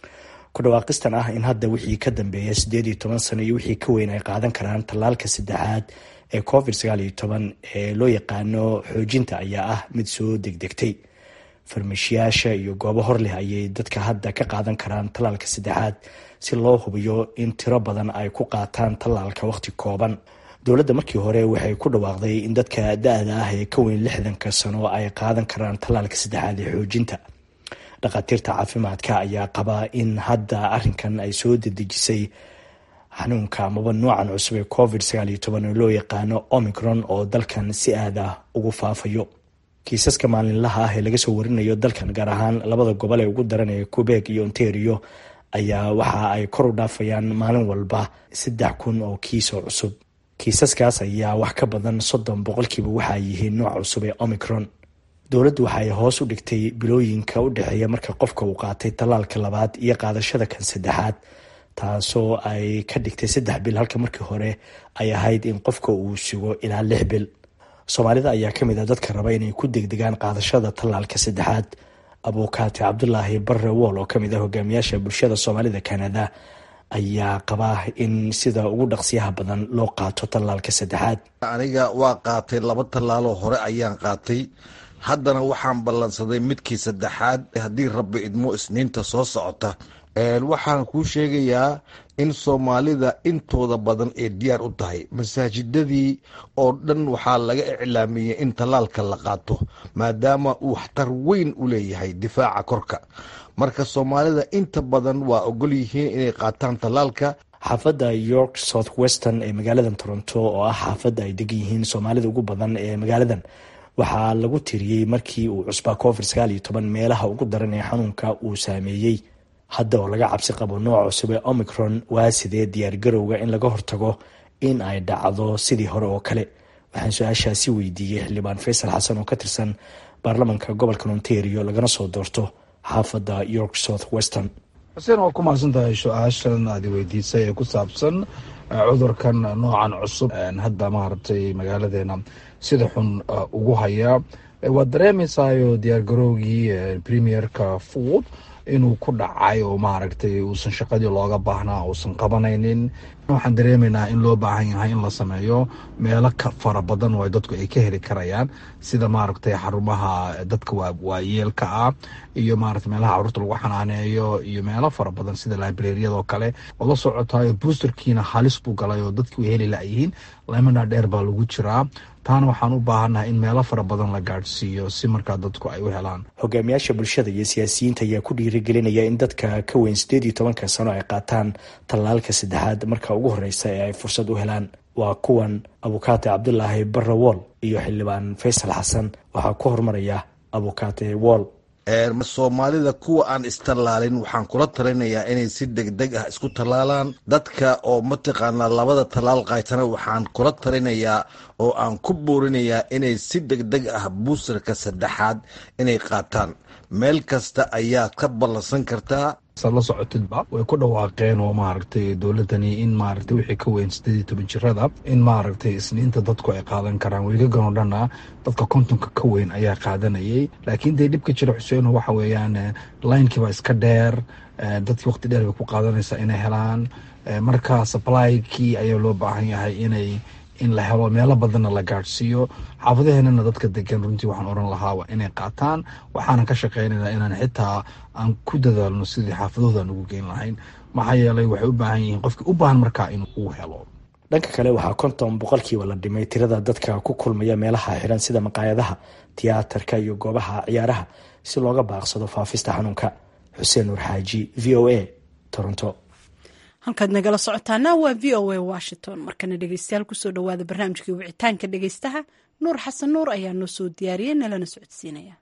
Speaker 18: ku dhawaaqistan ah in hadda wixii ka dambeeya siddeed iyo toban sano iyo wixii ka weyn ay qaadan karaan tallaalka saddexaad ee covid sagaal iyo toban ee loo yaqaano xoojinta ayaa ah mid soo degdegtay. farmashiyaasha iyo goobo hor leh ayay dadka hadda ka qaadan karaan tallaalka saddexaad si loo hubiyo in tiro badan ay ku qaataan tallaalka waqti kooban. dowladda markii hore waxay ku dhawaaqday in dadka da-da ah ee ka weyn lixdanka sano ay qaadan karaan tallaalka saddexaad ee xoojinta. dhakhaatiirta caafimaadka ayaa qaba in hadda arrinkan ay soo dedejisay xanuunka amaba noocan cusub ee covid sagaal iyo toban oo loo yaqaano omicron oo dalkan si aad ah ugu faafayo. kiisaska maalinlaha ah ee laga soo warinayo dalkan, gaar ahaan labada gobol ee ugu daran ee Quebec iyo Ontario, ayaa waxa ay kor u dhaafayaan maalin walba saddex kun oo kiis oo cusub. kiisaskaas ayaa wax ka badan soddon boqolkiiba waxa ay yihiin nooc cusub ee omicron. dowladdu waxay hoos u dhigtay bilooyinka u dhexeeya marka qofka uu qaatay tallaalka labaad iyo qaadashada kan saddexaad, taasoo ay ka dhigtay saddex bil halka markii hore ay ahayd in qofka uu sugo ilaa lix bil. soomaalida ayaa ka mid ah dadka raba inay ku degdegaan qaadashada tallaalka saddexaad. abuukaati cabdulaahi barre wool oo ka mid ah hogaamiyaasha bulshada soomaalida kanada ayaa qabaa in sida ugu dhaqsiyaha badan loo qaato tallaalka saddexaad.
Speaker 19: aniga waa qaatay laba tallaaloo hore ayaan qaatay, haddana waxaan ballansaday midkii saddexaad haddii rabbi idmo isniinta soo socota. waxaan kuu sheegayaa in soomaalida intooda badan ay diyaar u tahay. masaajidadii oo dhan waxaa laga iclaamiyey in tallaalka la qaato maadaama uu waxtar weyn u leeyahay difaaca korka. marka soomaalida inta badan waa ogol yihiin inay qaataan tallaalka.
Speaker 18: xaafadda york south western ee magaaladan toronto oo ah xaafadda ay degan yihiin soomaalida ugu badan ee magaaladan, waxaa lagu tiriyey markii uu cusbaa covid sagaal iyo toban meelaha ugu daran ee xanuunka uu saameeyey. hadda oo laga cabsi qabo nooc cusub ee omicron, waa sidee diyaargarowga in laga hortago in ay dhacdo sidii hore oo kale? waxaan su-aashaasi weydiiyey xildhibaan faysal xasan oo ka tirsan baarlamanka gobolka Ontario lagana soo doorto xaafadda york south western.
Speaker 20: xuseen waa ku mahadsan tahay su-aashan aad weydiisay ee ku saabsan cudurkan noocan cusub hadda maaragtay magaaladeena sida xun ugu haya. waad dareemaysayo diyaargarowgii premierka food inuu ku dhacay oo maaragtay uusan shaqadii looga baahnaa uusan qabanaynin. waxaan dareemaynaa in loo baahan yahay in la sameeyo meelo ka fara badan oo dadku ay ka heli karayaan, sida maaragtay xarumaha dadka waayeelka ah iyo maaragtay meelaha caruurta lagu xanaaneeyo iyo meelo fara badan sida librariyada oo kale. oo la socotayo boosterkiina halis buu galay oo dadki way heli layihiin, lamana dheer baa lagu jiraa. taana waxaan u baahannahay in meelo fara badan la gaadhsiiyo si markaa dadku ay u helaan.
Speaker 18: hogaamiyaasha bulshada iyo siyaasiyiinta ayaa ku dhiirigelinaya in dadka ka weyn siddeed iyo tobanka sano ay qaataan tallaalka saddexaad marka ugu horeysa ee ay fursad u helaan. waa kuwan abuukaate cabdulaahi barre wool iyo xildhibaan faysal xasan. waxaa ku horumaraya abuukaate wool.
Speaker 19: soomaalida kuwa aan istallaalin waxaan kula talinayaa inay si degdeg ah isku tallaalaan. dadka oo mataqaanaa labada tallaal qaatana waxaan kula talinayaa oo aan ku boorinayaa inay si degdeg ah buusarka saddexaad inay qaataan. meel kasta ayaa ka ballansan kartaa.
Speaker 20: la socotidba way ku dhawaaqeen oo maaragtay dowladani in maaragtay wixii ka weyn siddeed iyo toban jirada in maaragtay isniinta dadku ay qaadan karaan. weligagan oo dhanna dadka kontonka ka weyn ayaa qaadanayay. laakiin dee dhibka jira xuseen waxa weeyaan linekiiba iska dheer, dadkii waqti dheer bay ku qaadanaysaa inay helaan. marka supply-kii ayaa loo baahan yahay inay in la helo meelo badanna la gaadhsiiyo. xaafadaheenana dadka degan runtii waxaan oran lahaa waa inay qaataan. waxaanan ka shaqeynayna inaan xitaa aan ku dadaalno sidii xaafadahoodan ugu geyn lahayn, maxaa yeelay waxay u baahan yihiin qofkii u baahan markaa in uu helo.
Speaker 18: dhanka kale waxaa konton boqolkiiba la dhimay tirada dadka ku kulmaya meelaha xiran sida maqaayadaha, tiyaatarka iyo goobaha ciyaaraha si looga baaqsado faafista xanuunka. xuseen nuur xaaji, v o a, toronto.
Speaker 1: halkaad nagala socotaana waa v o a washington. markana dhegeystayaal kusoo dhawaada barnaamijkii wicitaanka dhegeystaha. nuur xasan nuur ayaa noo soo diyaariyey nalana socodsiinaya.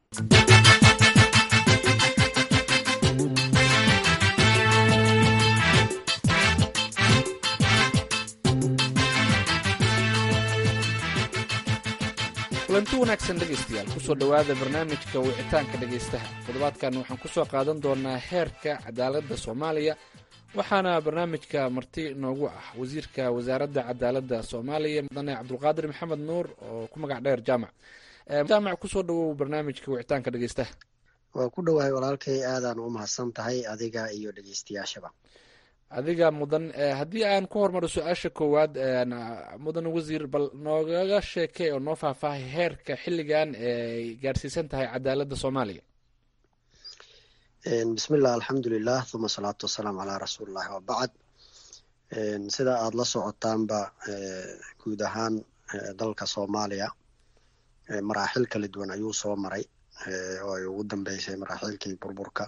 Speaker 21: kulanti wanaagsan dhegaystayaal kusoo dhowaada barnaamijka wicitaanka dhegaystaha. toddobaadkan waxaan kusoo qaadan doonaa heerka cadaaladda soomaaliya, waxaana barnaamijka marti noogu ah wasiirka wasaaradda cadaaladda soomaaliya mudane cabdulqaadir maxamed nuur oo ku magac dheer jaamac. jaamac, kusoo dhawow barnaamijka wicitaanka dhegaystaha.
Speaker 22: waa ku dhowahay walaalkay, aadaan u mahadsan tahay adiga iyo dhegaystayaashaba.
Speaker 21: adiga mudan, haddii aan ku hormaro su-aasha koowaad, mudan wasiir, bal noogaga sheekay oo noo faahfaahay heerka xilligan ay gaarsiisan tahay cadaaladda soomaaliya.
Speaker 22: bismillah, alxamdulilah, uma asalaatu wasalaamu calaa rasuulillahi wabacd. sida aada la socotaanba guud ahaan dalka soomaaliya maraaxil kala duwan ayuu soo maray oo ay ugu dambeysay maraaxilkii burburka.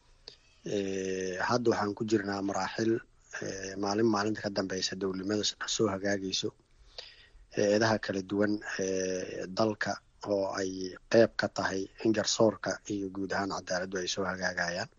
Speaker 22: hadda waxaan ku jirnaa maraaxil maalin maalinta ka dambeysa dowladnimada soo hagaagayso. eedaha kala duwan dalka oo ay qeyb ka tahay in garsoorka iyo guud ahaan cadaaladdu ay soo hagaagayaan,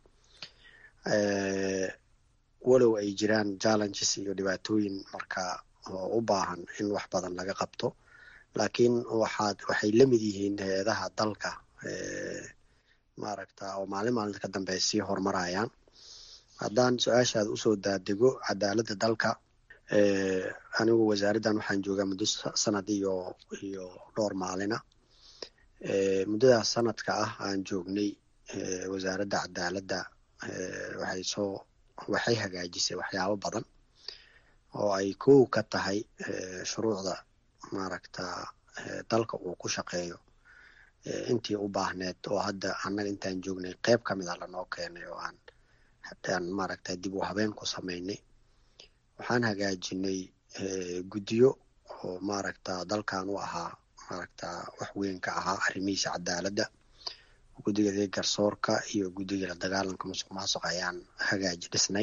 Speaker 22: walow ay jiraan challenges iyo dhibaatooyin marka oo u baahan in wax badan laga qabto, laakiin waxaad waxay la mid yihiin eedaha dalka maaragta oo maalin maalinta ka dambeya sii horumarayaan. haddaan su-aashaada usoo daadego cadaaladda dalka, anigu wasaaraddan waxaan joogaa muddo sanad iyo iyo dhowr maalina. muddadaas sanadka ah aan joognay wasaaradda cadaaladda waxay soo waxay hagaajisay waxyaabo badan oo ay kow ka tahay shuruucda maaragta dalka uu ku shaqeeyo intii u baahneed oo hadda annaga intaan joognay qeyb ka mid a lanoo keenay oo aan haddaan maaragta dib u habeen ku samaynay. waxaan hagaajinay guddiyo oo maaragta dalkan u ahaa maaragta wax weyn ka ahaa arrimihiisa cadaaladda. guddiga garsoorka iyo guddiga la dagaalanka musuq maasuq ayaan hagaaji dhisnay.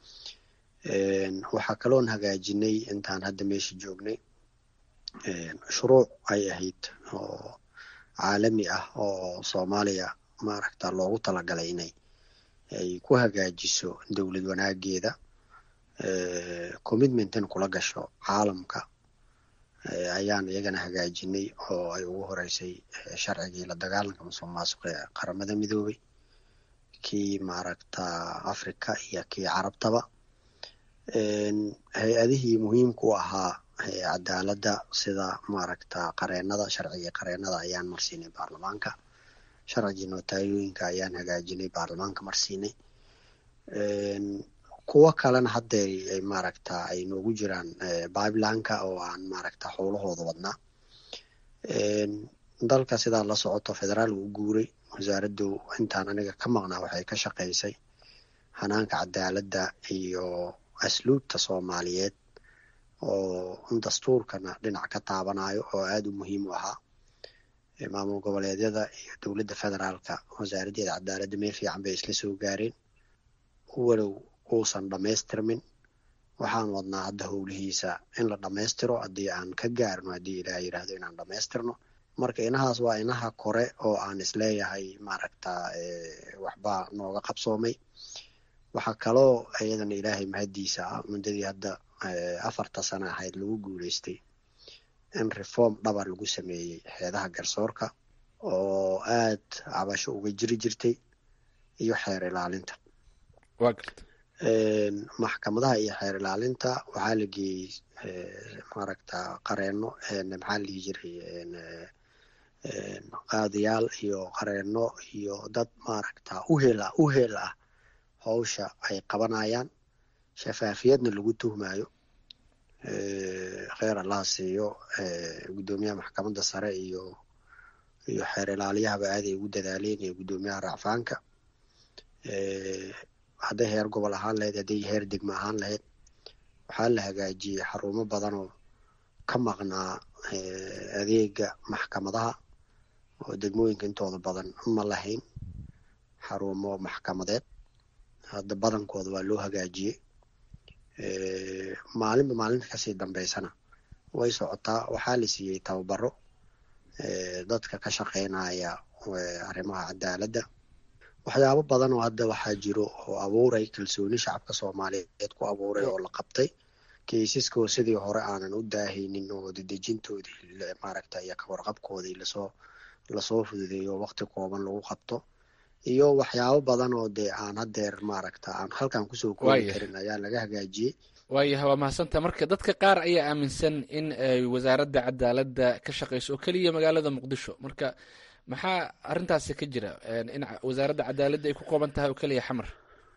Speaker 22: waxaa kaloon hagaajinay intaan hadda meesha joognay shuruuc ay ahayd oo caalami ah oo soomaaliya maaragta loogu talagalay inay ay ku hagaajiso dowlad wanaageeda, commitmentan kula gasho caalamka ayaan iyagana hagaajinay oo ay ugu horeysay sharcigii la dagaalanka musuq maasuq ee qaramada midoobay, kii maaragta africa iyo kii carabtaba. hay-adihii muhiimka u ahaa cadaaladda sida maaragta qareenada, sharcigii qareenada ayaan marsiinay baarlamaanka. sharcigii nootayooyinka ayaan hagaajinay baarlamaanka marsiinay. kuwo kalena hadda ay maaragta ay noogu jiraan pipelineka oo aan maaragta howlahooda wadnaa. dalka sidaa la socoto federaal uu guuray. wasaaraddu intaan aniga ka maqnaa waxay ka shaqaysay hanaanka cadaaladda iyo asluubta soomaaliyeed oo dastuurkana dhinac ka taabanayo oo aada u muhiim u ahaa. maamul goboleedyada iyo dowladda federaalka wasaaraddeeda cadaaladda meel fiican bay isla soo gaareen, walow uusan dhamaystirmin. waxaan wadnaa hadda howlihiisa in la dhamaystiro haddii aan ka gaarno, haddii ilaah yidhaahdo inaan dhamaystirno. marka inahaas waa inaha kore oo aan isleeyahay maaragta waxbaa nooga qabsoomay. waxaa kaloo iyadana ilaahay mahadiisa ah muddadii hadda afarta sano ahayd lagu guuleystay in reform dhabar lagu sameeyey heedaha garsoorka oo aad cabasho uga jiri jirtay iyo xeer ilaalinta. maxkamadaha iyo xeer ilaalinta waxaa la geeyey maaragta qareeno maxaa la dhihi jiray qaadiyaal iyo qareeno iyo dad maaragta uhela uhel ah hawsha ay qabanayaan, shafaafiyadna lagu tuhmayo. kheer allaha siiyo guddoomiyaha maxkamadda sare iyo iyo xeer ilaaliyahaba aad ay ugu dadaaleen, iyo guddoomiyaha racfaanka. hadday heer gobol ahaan lahayd, hadday heer degmo ahaan lahayd, waxaa la hagaajiyey xarumo badan oo ka maqnaa adeega maxkamadaha oo degmooyinka intooda badan ma lahayn xarumo maxkamadeed. hadda badankooda waa loo hagaajiyey. maalinba maalinta kasii dambeysana way socotaa. waxaa la siiyey tababaro dadka ka shaqeynaya arrimaha cadaaladda. waxyaabo badan oo hadda waxaa jiro oo abuuray kalsooni shacabka soomaaliyeed ku abuuray oo la qabtay kaysaskoo sidii hore aanan u daahaynin oo dedejintoodii maaragta iyo kawarqabkoodii lasoo lasoo fududeeyo waqti kooban lagu qabto iyo waxyaabo badan oo dee aan hadeer maaragta aan halkan kusoo koobi karin ayaa laga hagaajiyey.
Speaker 21: waayahay waa mahadsantaha. marka dadka qaar ayaa aaminsan in ay wasaaradda cadaaladda ka shaqeyso oo keliya magaalada muqdisho, marka maxaa arrintaasi ka jira in wasaaradda cadaaladda ay ku kooban tahay oo keliya xamar?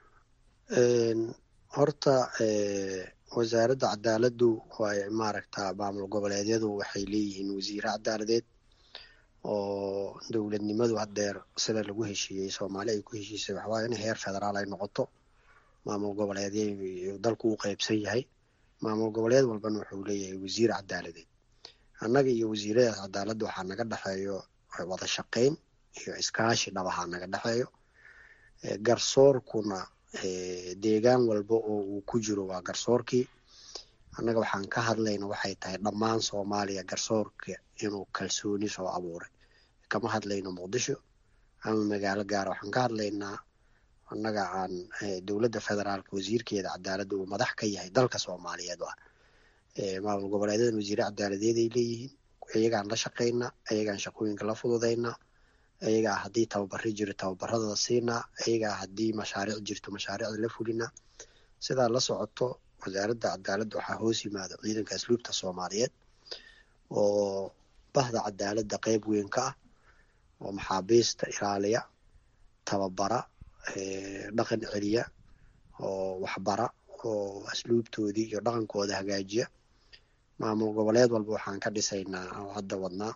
Speaker 22: horta wasaaradda cadaaladdu way maaragta maamul goboleedyadu waxay leeyihiin wasiire cadaaladeed oo dowladnimadu hadeer sida lagu heshiiyey soomaali ay ku heshiisay waxawaaye in heer federaal ay noqoto. maamul goboleedyo dalku u qeybsan yahay. maamul goboleed walbana wuxuu leeyahay wasiir cadaaladeed. annaga iyo wasiiradaas cadaaladda waxaa naga dhexeeyo wada shaqeyn iyo iskaashi dhabaha naga dhexeeyo. garsoorkuna deegaan walba oo uu ku jiro waa garsoorkii. annaga waxaan ka hadlayna waxay tahay dhammaan soomaaliya garsoorka inuu kalsooni soo abuuray. kama hadlayno muqdisho ama magaalo gaara. waxaan ka hadlaynaa annaga aan dowladda federaalka wasiirkeeda cadaaladda uu madax ka yahay dalka soomaaliyeed. ah maamul goboleedadan wasiire cadaaladeed ay leeyihiin. iyagaan la shaqaynaa, iyagaan shaqooyinka la fududaynaa, iyagaa haddii tababari jiro tababaradada siinaa, iyagaa haddii mashaariic jirto mashaariicda la fulinaa. sidaa la socoto wasaaradda cadaaladda waxaa hoos yimaada ciidanka asluubta soomaaliyeed oo bahda cadaaladda qeyb weyn ka ah, oo maxaabiista ilaaliya, tababara, dhaqan celiya, oo waxbara, oo asluubtoodii iyo dhaqankooda hagaajiya. maamul goboleed walba waxaan ka dhisaynaa oo hadda wadnaa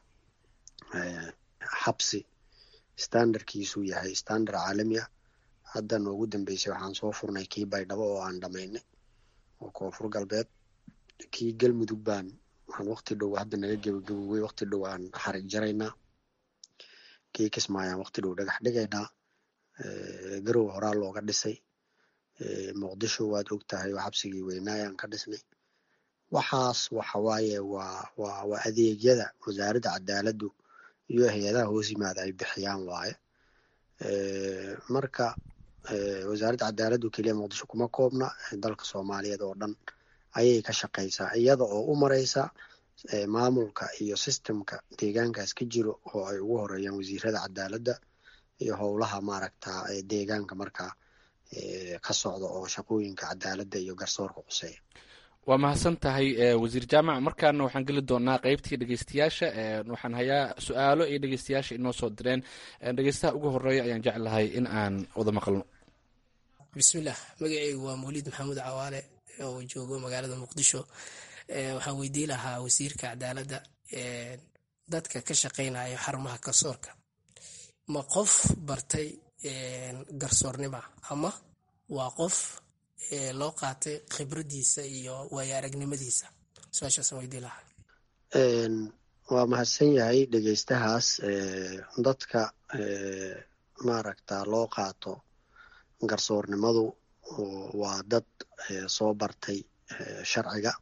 Speaker 22: xabsi standardkiisu yahay standard caalami ah. hadda noogu dambeysay waxaan soo furnay kii baydhabo oo aan dhamaynay oo koonfur galbeed. kii galmudug baan waxaan waqti dhow hadda naga gebagabowey, waqti dhow aan xarig jaraynaa. kii kismaayaan waqti dhow dhagax dhigaynaa. garow horaa looga dhisay. muqdisho waad og tahay oo xabsigii weynaayaan ka dhisnay. waxaas waxawaaye waa waa waa adeegyada wasaaradda cadaaladdu iyo hay-adaha hoos yimaada ay bixiyaan waaye. marka wasaaradda cadaaladdu keliya muqdisho kuma koobna, dalka soomaaliyeed oo dhan ayay ka shaqeysaa iyada oo u mareysa maamulka iyo sistemka deegaankaas ka jiro oo ay ugu horeeyaan wasiirada cadaaladda iyo howlaha maaragta deegaanka markaa ka socda oo shaqooyinka cadaaladda iyo garsoorka quseeya.
Speaker 21: waa mahadsan tahay wasiir jaamac. markaana waxaan geli doonaa qeybtii dhegeystayaasha. waxaan hayaa su-aalo iyo dhegeystayaasha inoo soo direen. dhegeystaha ugu horeeya ayaan jeclahay in aan wada maqalno.
Speaker 2: bismillaah, magaceygu waa mawlid maxamuud cawaale oo joogo magaalada muqdisho. waxaan weydii lahaa wasiirka cadaaladda, dadka ka shaqeynaya xarumaha garsoorka ma qof bartay garsoornima ama waa qof loo qaatay khibradiisa iyo waayo aragnimadiisa? su-aashaasaan weydii lahaa.
Speaker 22: waa mahadsan yahay dhegeystahaas. dadka maaragta loo qaato garsoornimadu waa dad soo bartay sharciga,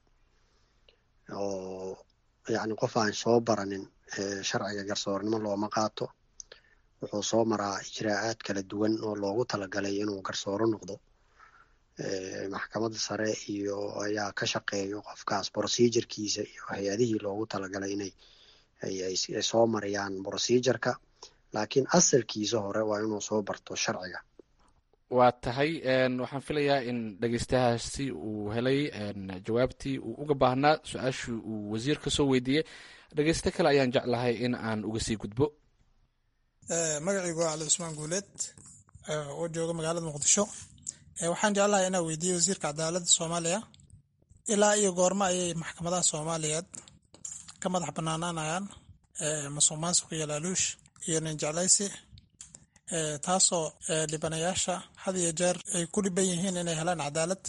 Speaker 22: oo yacni qof aan soo baranin sharciga garsoornimo looma qaato. wuxuu soo maraa ijraa'aad kala duwan oo loogu talagalay inuu garsooro noqdo. maxkamadda sare iyo ayaa ka shaqeeyo qofkaas procedurkiisa iyo hay-adihii loogu talagalay inay ay soo mariyaan procedurka, laakiin asalkiisa hore waa inuu soo barto sharciga.
Speaker 21: waa tahay waxaan filayaa in dhegeystahaasi uu helay jawaabtii uu uga baahnaa su-aashii uu wasiir ka soo weydiiyey. dhegeysto kale ayaan jeclahay in aan uga sii gudbo.
Speaker 4: magacaygu waa cali cusmaan guuleed oo jooga magaalada muqdisho. waxaan jeclahay inaan weydiiye wasiirka cadaaladda soomaaliya, ilaa iyo goorma ayay maxkamadaha soomaaliyeed ka madax banaanaanayaan masuq maasuq iyo laaluush iyo nin jeclaysi, taasoo dhibanayaasha had iyo jeer ay ku dhiban yihiin inay helaan cadaalad?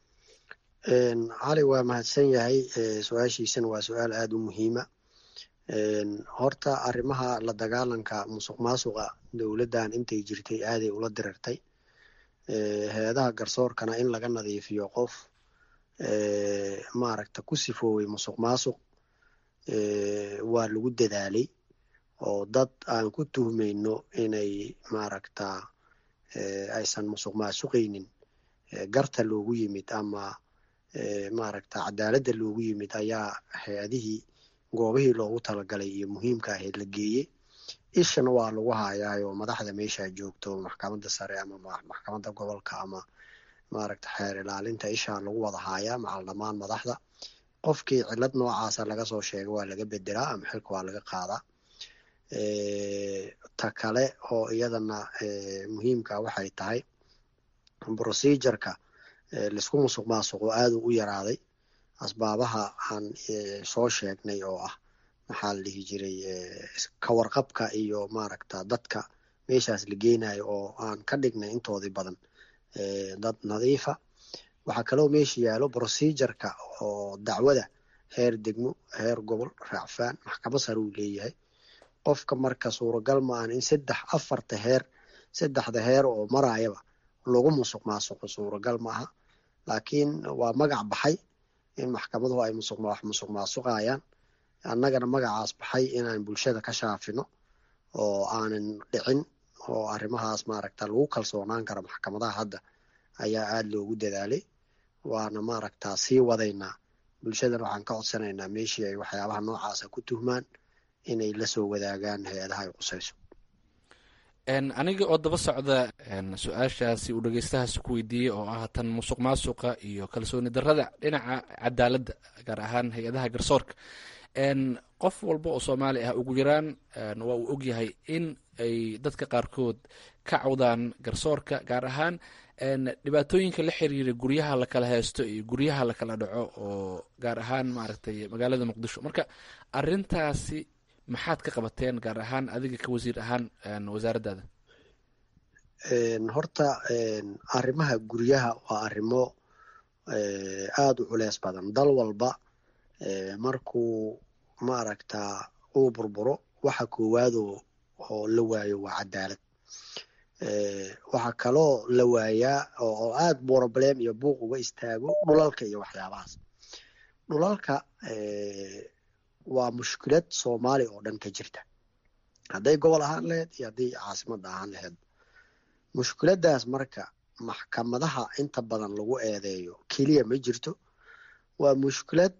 Speaker 22: cali waa mahadsan yahay. su-aashiisana waa su-aal aada u muhiima. horta arrimaha la dagaalanka musuq maasuqa dowladdan intay jirtay aaday ula dirirtay. hay-adaha garsoorkana in laga nadiifiyo qof maaragta ku sifooway musuq maasuq waa lagu dadaalay, oo dad aan ku tuhmayno inay maaragta aysan musuq maasuqaynin garta loogu yimid ama maaragta cadaaladda loogu yimid ayaa hay-adihii goobihii loogu talagalay iyo muhiimka ahayd la geeyey. ishana waa lagu hayaayo madaxda meesha joogto, maxkamadda sare ama maxkamadda gobolka ama maaragta xeer ilaalinta ishaa lagu wada hayaa macal dhammaan madaxda. qofkii cilad noocaasa laga soo sheega waa laga bedelaa ama xilka waa laga qaadaa. ta kale oo iyadana muhiimka waxay tahay procedureka laisku musuq maasuqo aad u yaraaday. asbaabaha aan soo sheegnay oo ah maxaa la dhihi jiray kawarqabka iyo maaragta dadka meeshaas la geenayo oo aan ka dhignay intoodii badan dad nadiifa. waxaa kaloo meesha yaalo procedureka oo dacwada heer degmo, heer gobol, raacfaan, maxkamad sare uu leeyahay. qofka marka suuragal ma ahan in saddex afarta heer saddexda heer oo maraayaba lagu musuq maasuqo, suuragal maaha. laakiin waa magac baxay in maxkamaduhu ay musuq musuq maasuqayaan. annagana magacaas baxay inaan bulshada ka shaafino oo aanan dhicin, oo arrimahaas maaragta lagu kalsoonaan karo maxkamadaha hadda ayaa aada loogu dadaalay. waana maaragta sii wadaynaa. bulshadana waxaan ka codsanaynaa meeshii ay waxyaabaha noocaasa ku tuhmaan inay la soo wadaagaan hay-adaha ay qusayso.
Speaker 21: aniga oo daba socda su-aashaasi uu dhegeystahaasi ku weydiiyey oo ah tan musuq maasuqa iyo kalsooni darrada dhinaca cadaaladda, gaar ahaan hay-adaha garsoorka. qof walba oo soomaali ah ugu yaraan waa uu ogyahay in ay dadka qaarkood ka cawdaan garsoorka, gaar ahaan dhibaatooyinka la xiriira guryaha lakala haysto iyo guryaha lakala dhaco, oo gaar ahaan maaragtay magaalada muqdisho. marka arintaasi maxaad ka qabateen, gaar ahaan adiga ka wasiir ahaan wasaaraddaada?
Speaker 22: horta arrimaha guryaha waa arrimo aada u culeys badan. dal walba markuu maaragta uu burburo waxa koowaad oo la waayo waa cadaalad. waxaa kaloo la waayaa oo aada problem iyo buuq uga istaago dhulalka iyo waxyaabahaas. dhulalka waa mushkilad soomaali oo dhan ka jirta, hadday gobol ahaan lahayd iyo hadday caasimada ahaan lahayd. mushkiladaas marka maxkamadaha inta badan lagu eedeeyo keliya ma jirto, waa mushkilad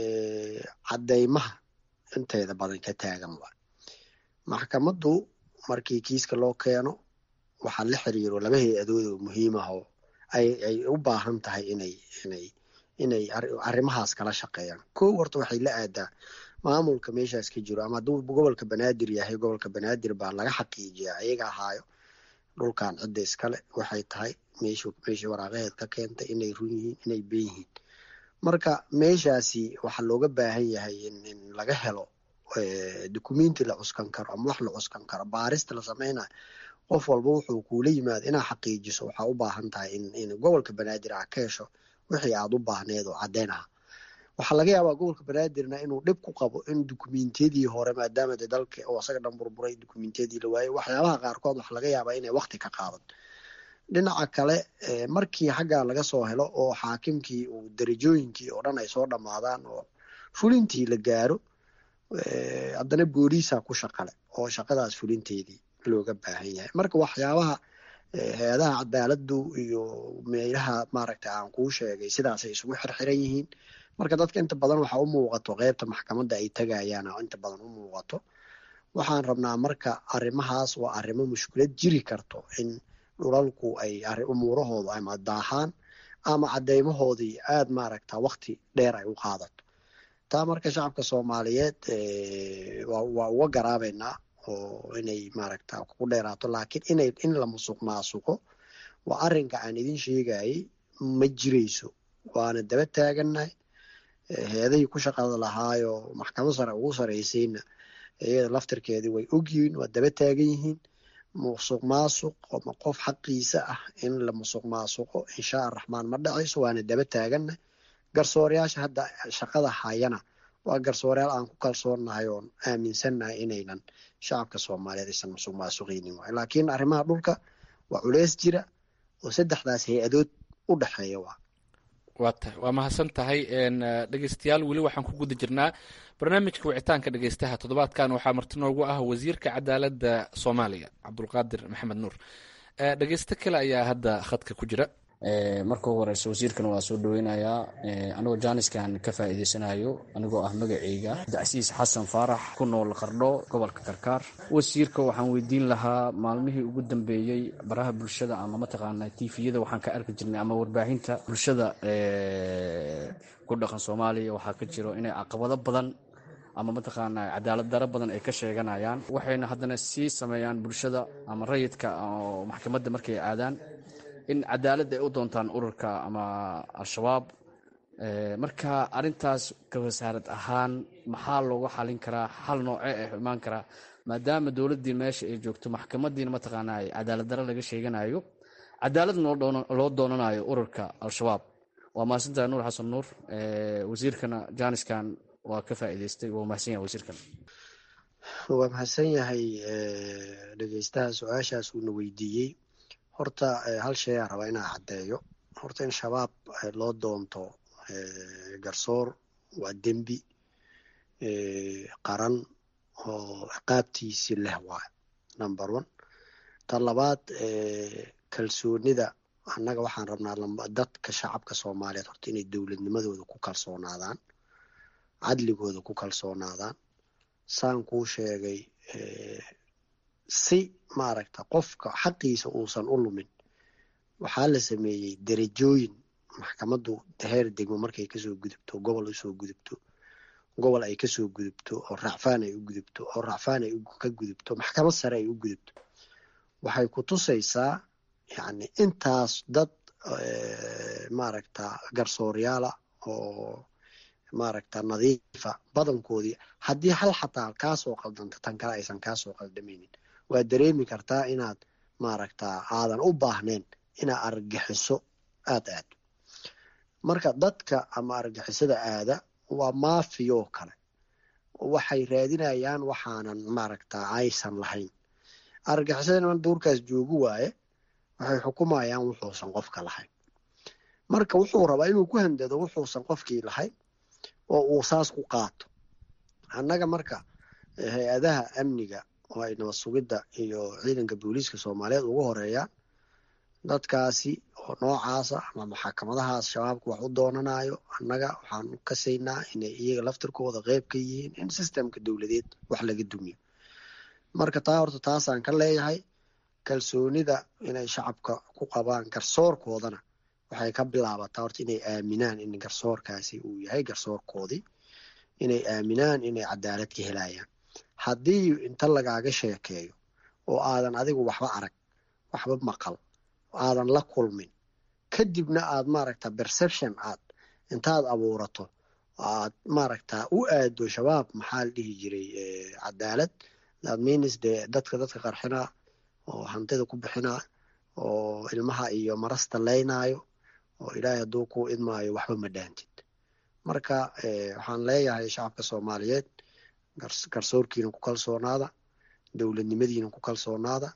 Speaker 22: cadeymaha inteeda badan ka taagan. waa maxkamaddu markii kiiska loo keeno waxaa la xiriiro laba hay-adood oo muhiim ah oo ay ay u baahan tahay inay inay inay arrimahaas kala shaqeeyaan. kow horta waxay la aadaa maamulka meeshaas ka jiro, ama hadduu gobolka banaadir yahay gobolka banaadir baa laga xaqiijiyaa ayaga ahaayo dhulkan cidda iskale waxay tahay meeshu meeshii waraaqaheed ka keentay inay run yihiin inay been yihiin. marka meeshaasi waxaa looga baahan yahay in in laga helo dukumenti la cuskan karo ama wax la cuskan karo. baarista la sameynayo qof walba wuxuu kuula yimaado inaa xaqiijiso, waxaa u baahan tahay in in gobolka banaadir ah ka hesho wixii aada u baahneed oo caddeyn ah. waxaa laga yaabaa gobolka banaadirna inuu dhib ku qabo in dukumentiyadii hore, maadaama de dalka oo asaga dhan burburay dukumentiyadii la waayey, waxyaabaha qaarkood waxaa laga yaabaa inay wakti ka qaadan. dhinaca kale markii xaggaa laga soo helo oo xaakimkii uu darajooyinkii oo dhan ay soo dhammaadaan oo fulintii la gaaro, haddana booliisa ku shaqale oo shaqadaas fulinteedii looga baahan yahay. marka waxyaabaha hay-adaha cadaaladdu iyo meelaha maaragta aan kuu sheegay sidaasay isugu xirxiran yihiin. marka dadka inta badan waxa u muuqato qeybta maxkamadda ay tagayaan oo inta badan u muuqato. waxaan rabnaa marka arrimahaas waa arrimo mushkilad jiri karto in dhulalku ay umuurahoodu ama daahaan ama cadeymahoodii aada maaragta wakti dheer ay u qaadato. taa marka shacabka soomaaliyeed waa uga garaabeynaa oo inay maaragta ku dheeraato, laakiin inay in la musuq maasuqo waa arrinka aan idin sheegayay ma jirayso. waana daba taagannahay. hay-adihii ku shaqada lahaayo maxkamad sare ugu sareysayna iyada laftirkeedii way ogyihiin, waa daba taagan yihiin. musuq maasuq ama qof xaqiisa ah in la musuq maasuqo insha araxmaan ma dhacayso, waana daba taagannahay. garsoorayaasha hadda shaqada hayana waa garsooreyaal aan ku kalsoonnahay oon aaminsannahay inaynan shacabka soomaaliyeed aysan musuq maasuqaynin waay laakiin arrimaha dhulka waa culeys jira oo saddexdaas hay-adood u dhexeeya waa
Speaker 21: waa tahay waa mahadsan tahay dhegeystayaal weli waxaan ku guda jirnaa barnaamijka wicitaanka dhegeystaha toddobaadkan waxaa marti noogu ah wasiirka cadaaladda soomaaliya cabdulqaadir maxamed nuur dhegeysto kale ayaa hadda khadka ku jira
Speaker 3: marka ugu horeysa wasiirkan waa soo dhaweynayaa anigoo jaaniskan ka faa'iideysanayo anigoo ah magacayga dacsiis xasan faarax ku nool qardho gobolka karkaar wasiirka waxaan weydiin lahaa maalmihii ugu dambeeyey baraha bulshada ama mataqaanaa tifiyada waxaan ka arki jirnay ama warbaahinta bulshada ku dhaqan soomaaliya waxaa ka jiro inay caqabado badan ama mataqaanaa cadaalad daro badan ay ka sheeganayaan waxayna haddana sii sameeyaan bulshada ama rayidka oo maxkamadda markay aadaan in cadaalad ay u doontaan ururka ama al-shabaab marka arintaas ka wasaarad ahaan maxaa loogu xalin karaa xal noocee ah imaan karaa maadaama dowladdii meesha ay joogto maxkamadiina mataqaanaa cadaalad daro laga sheeganayo cadaalad loo doonanayo ururka al-shabaab waa mahadsantahay nuur xasan nuur wasiirkana jaaniskan waa ka faa'iidaystay waa mahadsan yahay wasiirkan
Speaker 22: waa mahadsan yahay dhegeystaha su-aashaas uuna weydiiyey horta hal shay aan rabaa inaa caddeeyo horta in shabaab loo doonto garsoor waa dembi qaran oo ciqaabtiisi leh waay number one ta labaad kalsoonida annaga waxaan rabnaa dadka shacabka soomaaliyeed horta inay dowladnimadooda ku kalsoonaadaan cadligooda ku kalsoonaadaan saan kuu sheegay si maaragta qofka xaqiisa uusan u lumin waxaa la sameeyey derajooyin maxkamaddu heer degmo markay kasoo gudubto gobol usoo gudubto gobol ay kasoo gudubto oo racfaan ay u gudubto oo racfaan ay ka gudubto maxkamad sare ay u gudubto waxay ku tusaysaa yacni intaas dad maaragta garsooryaala oo maaragta nadiifa badankoodii haddii hal xataa kaasoo qaldanta tan kale aysan kaasoo qaldamaynin waa dareemi kartaa inaad maaragta aadan u baahnayn inaad argagixiso aad aado marka dadka ama argagixisada aada waa maafiyoo kale waxay raadinayaan waxaanan maaragta aysan lahayn argagixisada niman duurkaas joogu waaye waxay xukumayaan wuxuusan qofka lahayn marka wuxuu rabaa inuu ku handado wuxuusan qofkii lahayn oo uu saas ku qaato annaga marka hay-adaha amniga oo ay nabad sugidda iyo ciidanka booliiska soomaaliyeed ugu horeeyaan dadkaasi oo noocaasa ama maxakamadahaas shabaabka wax u doonanayo annaga waxaan u kasaynaa inay iyaga laftirkooda qeyb ka yihiin in sistemka dowladeed wax laga dumiyo marka taa horta taasaan ka leeyahay kalsoonida inay shacabka ku qabaan garsoorkoodana waxay ka bilaabataa horta inay aaminaan in garsoorkaasi uu yahay garsoorkoodii inay aaminaan inay cadaalad ka helayaan haddii inta lagaaga sheekeeyo oo aadan adigu waxba arag waxba maqal aadan la kulmin kadibna aad maaragta perception aad intaad abuurato aad maaragta u aado shabaab maxaa la dhihi jiray cadaalad that means dee dadka dadka qarxinaa oo hantida ku bixinaa oo ilmaha iyo marasta leynaayo oo ilaahay hadduu ku idmaayo waxba ma dhaantid marka waxaan leeyahay shacabka soomaaliyeed garsoorkiina ku kalsoonaada dowladnimadiina ku kalsoonaada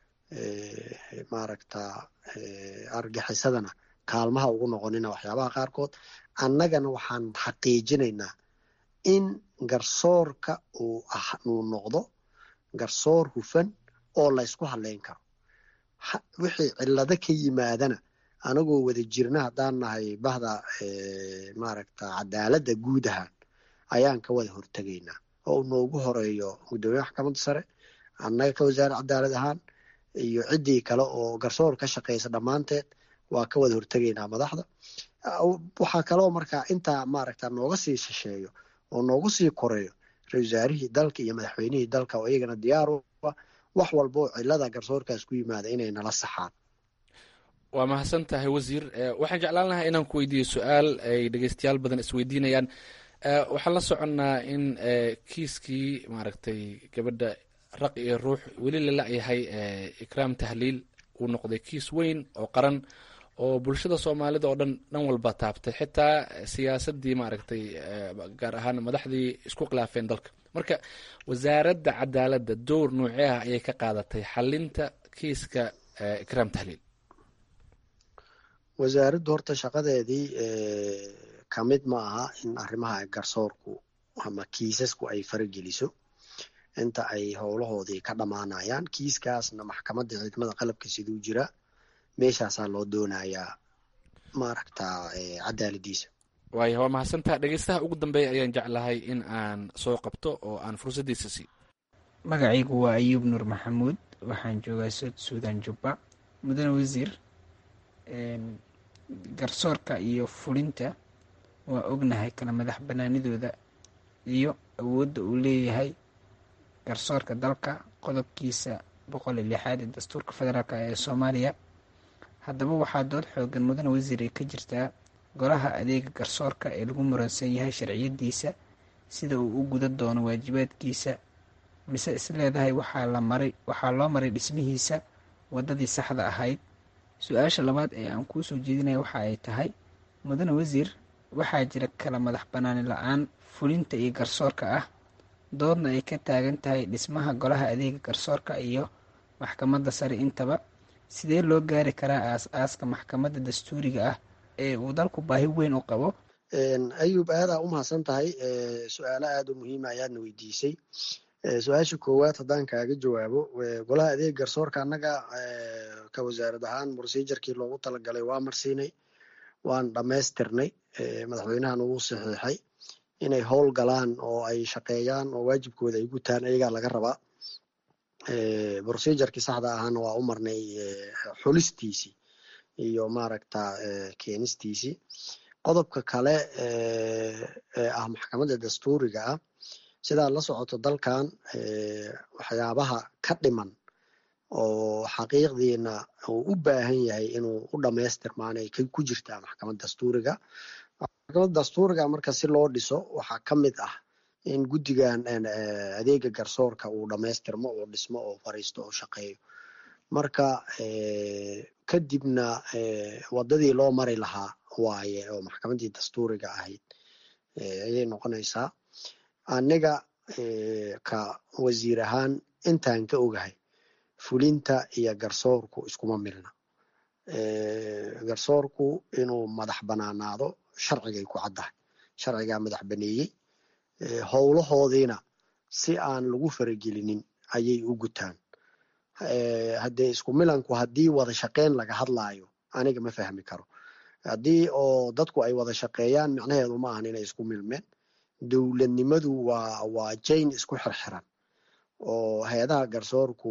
Speaker 22: maaragta argaxisadana kaalmaha ugu noqonina waxyaabaha qaarkood annagana waxaan xaqiijinaynaa in garsoorka uu ah uu noqdo garsoor hufan oo laysku hadleyn karo wixii cillado ka yimaadana anagoo wada jirna haddaan nahay bahda maaragta cadaaladda guud ahaan ayaan ka wada hortegaynaa oo noogu horeeyo guddoomiye maxkamadda sare annaga ka wasaare cadaalad ahaan iyo ciddii kale oo garsoor ka shaqeysa dhammaanteed waa ka wada hortegaynaa madaxda waxaa kaloo markaa intaa maaragta nooga sii shisheeyo oo noogu sii koreeyo ra-iisul wasaarihii dalka iyo madaxweynihii dalka oo iyagana diyaar u ah wax walba oo cillada garsoorkaas ku yimaada inay nala saxaan
Speaker 21: waa mahadsan tahay wasiir waxaan jeclaan lahaa inaan ku weydiiyo su-aal ay dhegeystayaal badan isweydiinayaan waxaan la soconnaa in kiiskii maaragtay gabadha raq iyo ruux weli la la-yahay ikraam tahliil uu noqday kiis weyn oo qaran oo bulshada soomaalida oo dhan dhan walba taabtay, xitaa siyaasadii maaragtay gaar ahaan madaxdii isku khilaafeen dalka. marka wasaaradda cadaaladda door noocee ah ayay ka qaadatay xalinta kiiska ikraam tahliil?
Speaker 22: wasaaraddu horta shaqadeedii ka mid ma aha in arrimaha garsoorku ama kiisasku ay farageliso inta ay howlahoodii ka dhammaanayaan. kiiskaasna maxkamadda ciidamada qalabka siduu jira meeshaasaa loo doonayaa maaragtaa cadaaladiisa.
Speaker 21: waaya waa mahadsantaha. dhegeystaha ugu dambeeya ayaan jeclahay in aan soo qabto oo aan fursaddiisa siiyo.
Speaker 5: magacaygu waa ayuub nuur maxamuud, waxaan joogaa sud suudan jubba. mudane wasiir, garsoorka iyo fulinta waa ognahay kala madax banaanidooda iyo awoodda uu leeyahay garsoorka dalka, qodobkiisa boqol iyo lixaad ee dastuurka federaalk ee soomaaliya. haddaba waxaa dood xoogan mudane wasiir ay ka jirtaa golaha adeega garsoorka ee lagu muransan yahay sharciyadiisa, sida uu u gudan doono waajibaadkiisa, mise isleedahay waxaa la maray waxaa loo maray dhismihiisa wadadii saxda ahayd. su-aasha labaad ee aan kuu soo jeedinaya waxa ay tahay, mudane wasiir, waxaa jira kala madax banaani la-aan fulinta iyo garsoorka ah, doodna ay ka taagan tahay dhismaha golaha adeega garsoorka iyo maxkamadda sare intaba. sidee loo gaari karaa aas-aaska maxkamadda dastuuriga ah ee uu dalku baahi weyn u qabo?
Speaker 22: ayub aadaa u mahadsan tahay. su-aalo aada u muhiima ayaadna weydiisay. su-aasha koowaad haddaan kaaga jawaabo, golaha adeeg garsoorka annaga ka wasaarad ahaan procedurkii loogu talagalay waa marsiinay, waan dhammaystirnay. madaxweynahan uu saxiixay inay howl galaan oo ay shaqeeyaan oo waajibkooda ay gutaan, ayagaa laga rabaa. procedurkii saxda ahaana waa u marnay xulistiisii iyo maaragta keenistiisii. qodobka kale ee ah maxkamadda dastuuriga ah, sidaa la socoto dalkan waxyaabaha ka dhiman oo xaqiiqdiina uu u baahan yahay inuu u dhamaystirmaanay ku jirtaa maxkamadda dastuuriga. maxkamadda dastuuriga marka si loo dhiso waxaa ka mid ah in guddigan adeega garsoorka uu dhamaystirmo oo dhismo oo fariisto oo shaqeeyo. marka kadibna wadadii loo mari lahaa waaye oo maxkamaddii dastuuriga ahayd ayay noqonaysaa. aniga ka wasiir ahaan intaan ka ogahay fulinta iyo garsoorku iskuma milna. garsoorku inuu madax banaanaado sharcigay ku caddahay, sharcigaa madax baneeyey. howlahoodiina si aan lagu faragelinin ayay u gutaan. haddee isku milanku haddii wada shaqeyn laga hadlaayo aniga ma fahmi karo. haddii oo dadku ay wada shaqeeyaan micnaheedu ma ahan inay isku milmeen. dowladnimadu waa waa jayn isku xirxiran oo hay-adaha garsoorku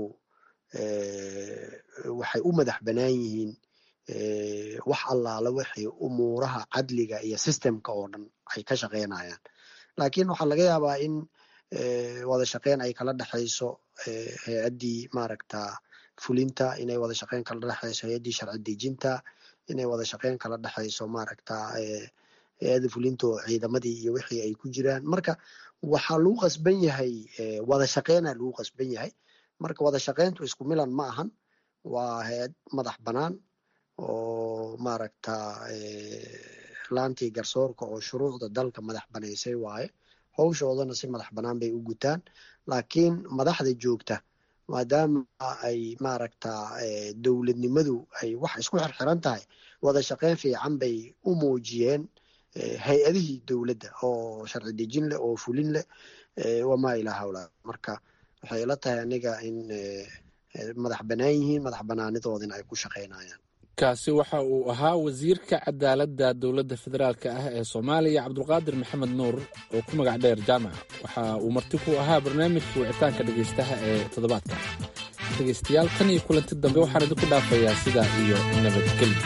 Speaker 22: waxay u madax banaan yihiin wax allaala waxay umuuraha cadliga iyo systemka oo dhan ay ka shaqeynayaan. laakiin waxaa laga yaabaa in wada shaqeyn ay kala dhexayso hay-addii maaragta fulinta, inay wada shaqeyn kala dhexayso hay-addii sharci dejinta, inay wada shaqeyn kala dhexayso maaragta hay-adda fulinta oo ciidamadii iyo wixii ay ku jiraan. marka waxaa lagu qasban yahay wada shaqeynaa lagu qasban yahay. marka wada shaqeyntu isku milan ma ahan, waa hay-ad madax banaan oo maaragta laantii garsoorka oo shuruucda dalka madax banaysay waaye. howshoodana si madax banaan bay u gutaan. laakiin madaxda joogta maadaama ay maaragta dowladnimadu ay wax isku xirxiran tahay, wada shaqeyn fiican bay u muujiyeen hay-adihii dowladda oo sharci dejin leh oo fulin leh wamaa ilaa hawla. marka waxay ila tahay aniga in madax banaan yihiin, madax banaanidoodina ay ku shaqeynayaan.
Speaker 21: kaasi waxa uu ahaa wasiirka cadaaladda dowladda federaalka ah ee soomaaliya cabdulqaadir maxamed nuur oo ku magac dheer jaamaca. waxa uu marti ku ahaa barnaamijka wicitaanka dhegaystaha ee toddobaadka. dhegaystayaal, tan iyo kulanti dambe waxaan idinku dhaafayaa sidaa iyo nabadgelyo.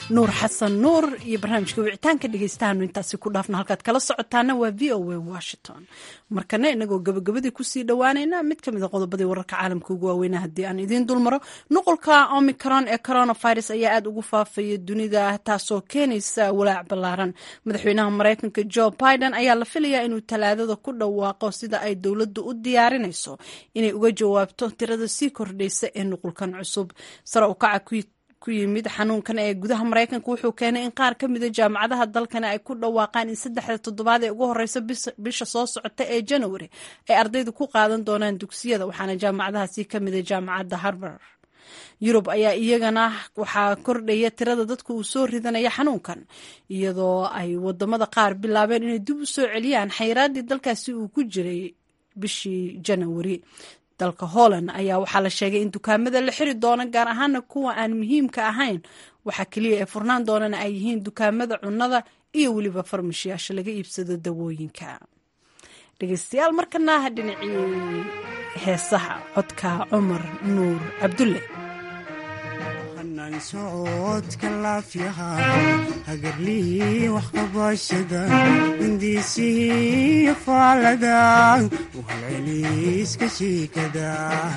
Speaker 1: nuur xasan nuur iyo barnaamijka wicitaanka dhegeystahaanu intaasi ku dhaafna halkaad kala socotaana waa v o a washington markana inagoo gabagabadii kusii dhowaanayna mid ka mid a qodobadii wararka caalamka ugu waaweyna haddii aan idiin dulmaro nuqulka omicron ee coronavirus ayaa aada ugu faafaya dunida taasoo keenaysa walaac ballaaran madaxweynaha mareykanka joe biden ayaa la filayaa inuu talaadada ku dhawaaqo sida ay dowladdu u diyaarinayso inay uga jawaabto tirada sii kordhaysa ee nuqulkan cusub sare u kaca ku yimid xanuunkan ee gudaha mareykanka wuxuu keenay in qaar ka mida jaamacadaha dalkani ay ku dhawaaqaan in saddexda toddobaad ee ugu horeysa bisha soo socota ee january ay ardaydu ku qaadan doonaan dugsiyada waxaana jaamacadahaasi ka mida jaamacadda harvard yurub ayaa iyagana waxaa kordhaya tirada dadka uu soo ridanaya xanuunkan iyadoo ay wadamada qaar bilaabeen inay dib u soo celiyaan xayiraadii dalkaasi uu ku jiray bishii january dalka holland ayaa waxaa la sheegay in dukaamada la xiri doono gaar ahaana kuwa aan muhiimka ahayn waxaa keliya ee furnaan doonana ay yihiin dukaamada cunnada iyo weliba farmashiyaasha laga iibsado dawooyinka dhegeystayaal markana dhinacii heesaha codka cumar nuur cabdulle
Speaker 7: socodka laafyaha hagarlii wax qabashada hindiisihii faalada uhalceliiska shiikada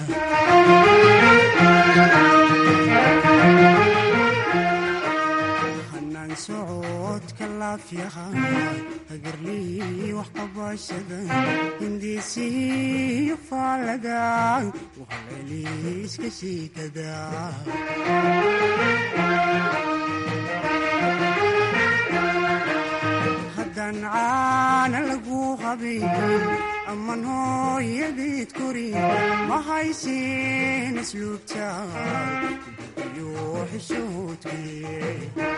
Speaker 7: hanaan socodka laafyaha hagarlii wax qabashada hindiisihii faalada uhalceliiska shiikada haddaan caana lagu qabin amman hooyadeed korin ma haysin asluubta iyo xishoodkee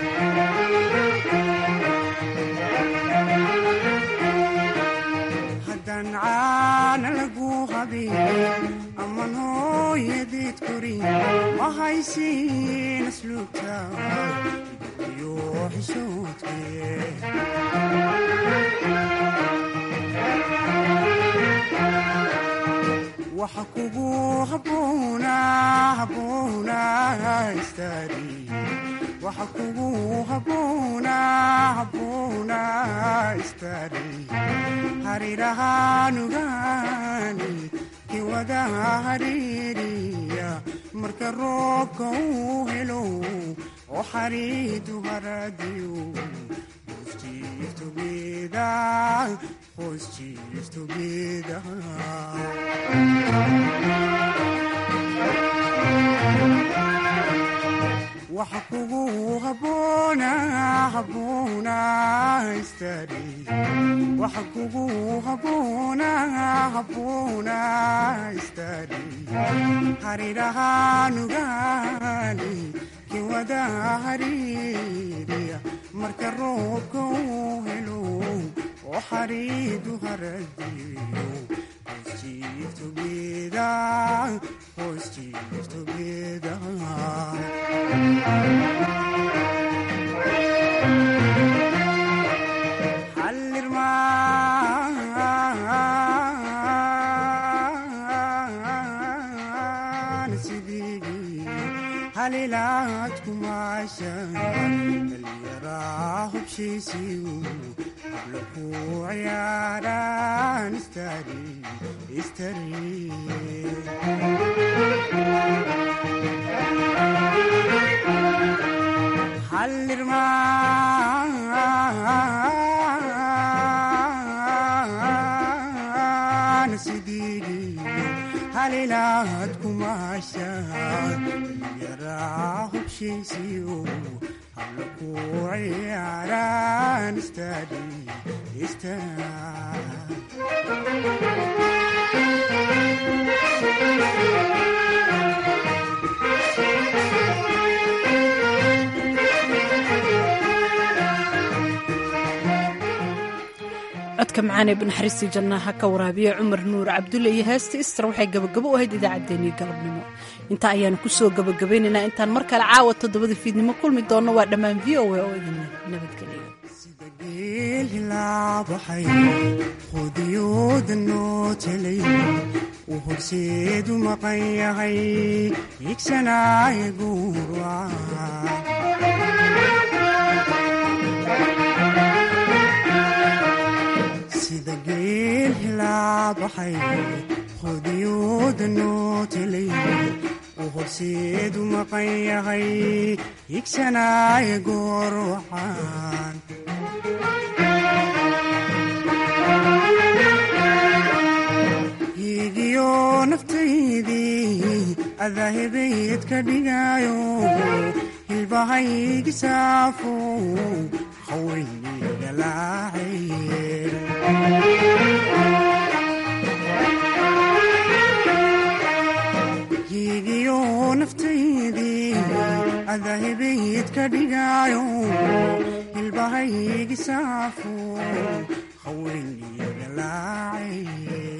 Speaker 7: haddaan caana lagu qabin amman hooyadeed korin ma haysin asluubta iyo xishoodkee waxa kugu habboona habboona istari waxa kugu habboona habboona istari harirahaanugaani kiwada haririya marka roobka uu helo oo xariidu haradiyo hoos jiifto geeda hoos jiifto geeda waxa kugu habboona habboona istari waxa kugu habboona habboona istari harirahaanugaani kiwada haririya marka roobka uu helo oo xariidu haradiyo hoos jiifto geeda hoos jiifto geeda hallirmaan sidii halilaad kumaashan dhallinyaraa hubshiisiyu habla ku ciyaaraan istari istari hallirmaan sidii halilaad kumaashan dhallinyaraa hubshiisiyu habla ku ciyaaraan istari
Speaker 1: codka macaanee banaxariistii jannaha ka waraabiya cumar nuur cabdulle iyo heesta istar waxay gabagabo u ahayd idaacaddeenii galabnimo intaa ayaanu ku soo gabagabaynaynaa intaan mar kale caawa toddobada fiidnimo kulmi doonno waa dhammaan v o a oo idin nabadgeliyo
Speaker 7: geelilaabaxay qudiyooda noo telay uu horseedu maqan yahay higsanaaye guurwaa sida geel hilaad waxay qudiyooda noo telay uu horseedu maqan yahay higsanaayo goor waxaan higiyo naftaydii adaahibayd ka dhigaayo hilbahaygi saafo haweyniga laacay higiyo naftaydii adahibayd ka dhigaayo hilbahaygi saafo haweyniga laacay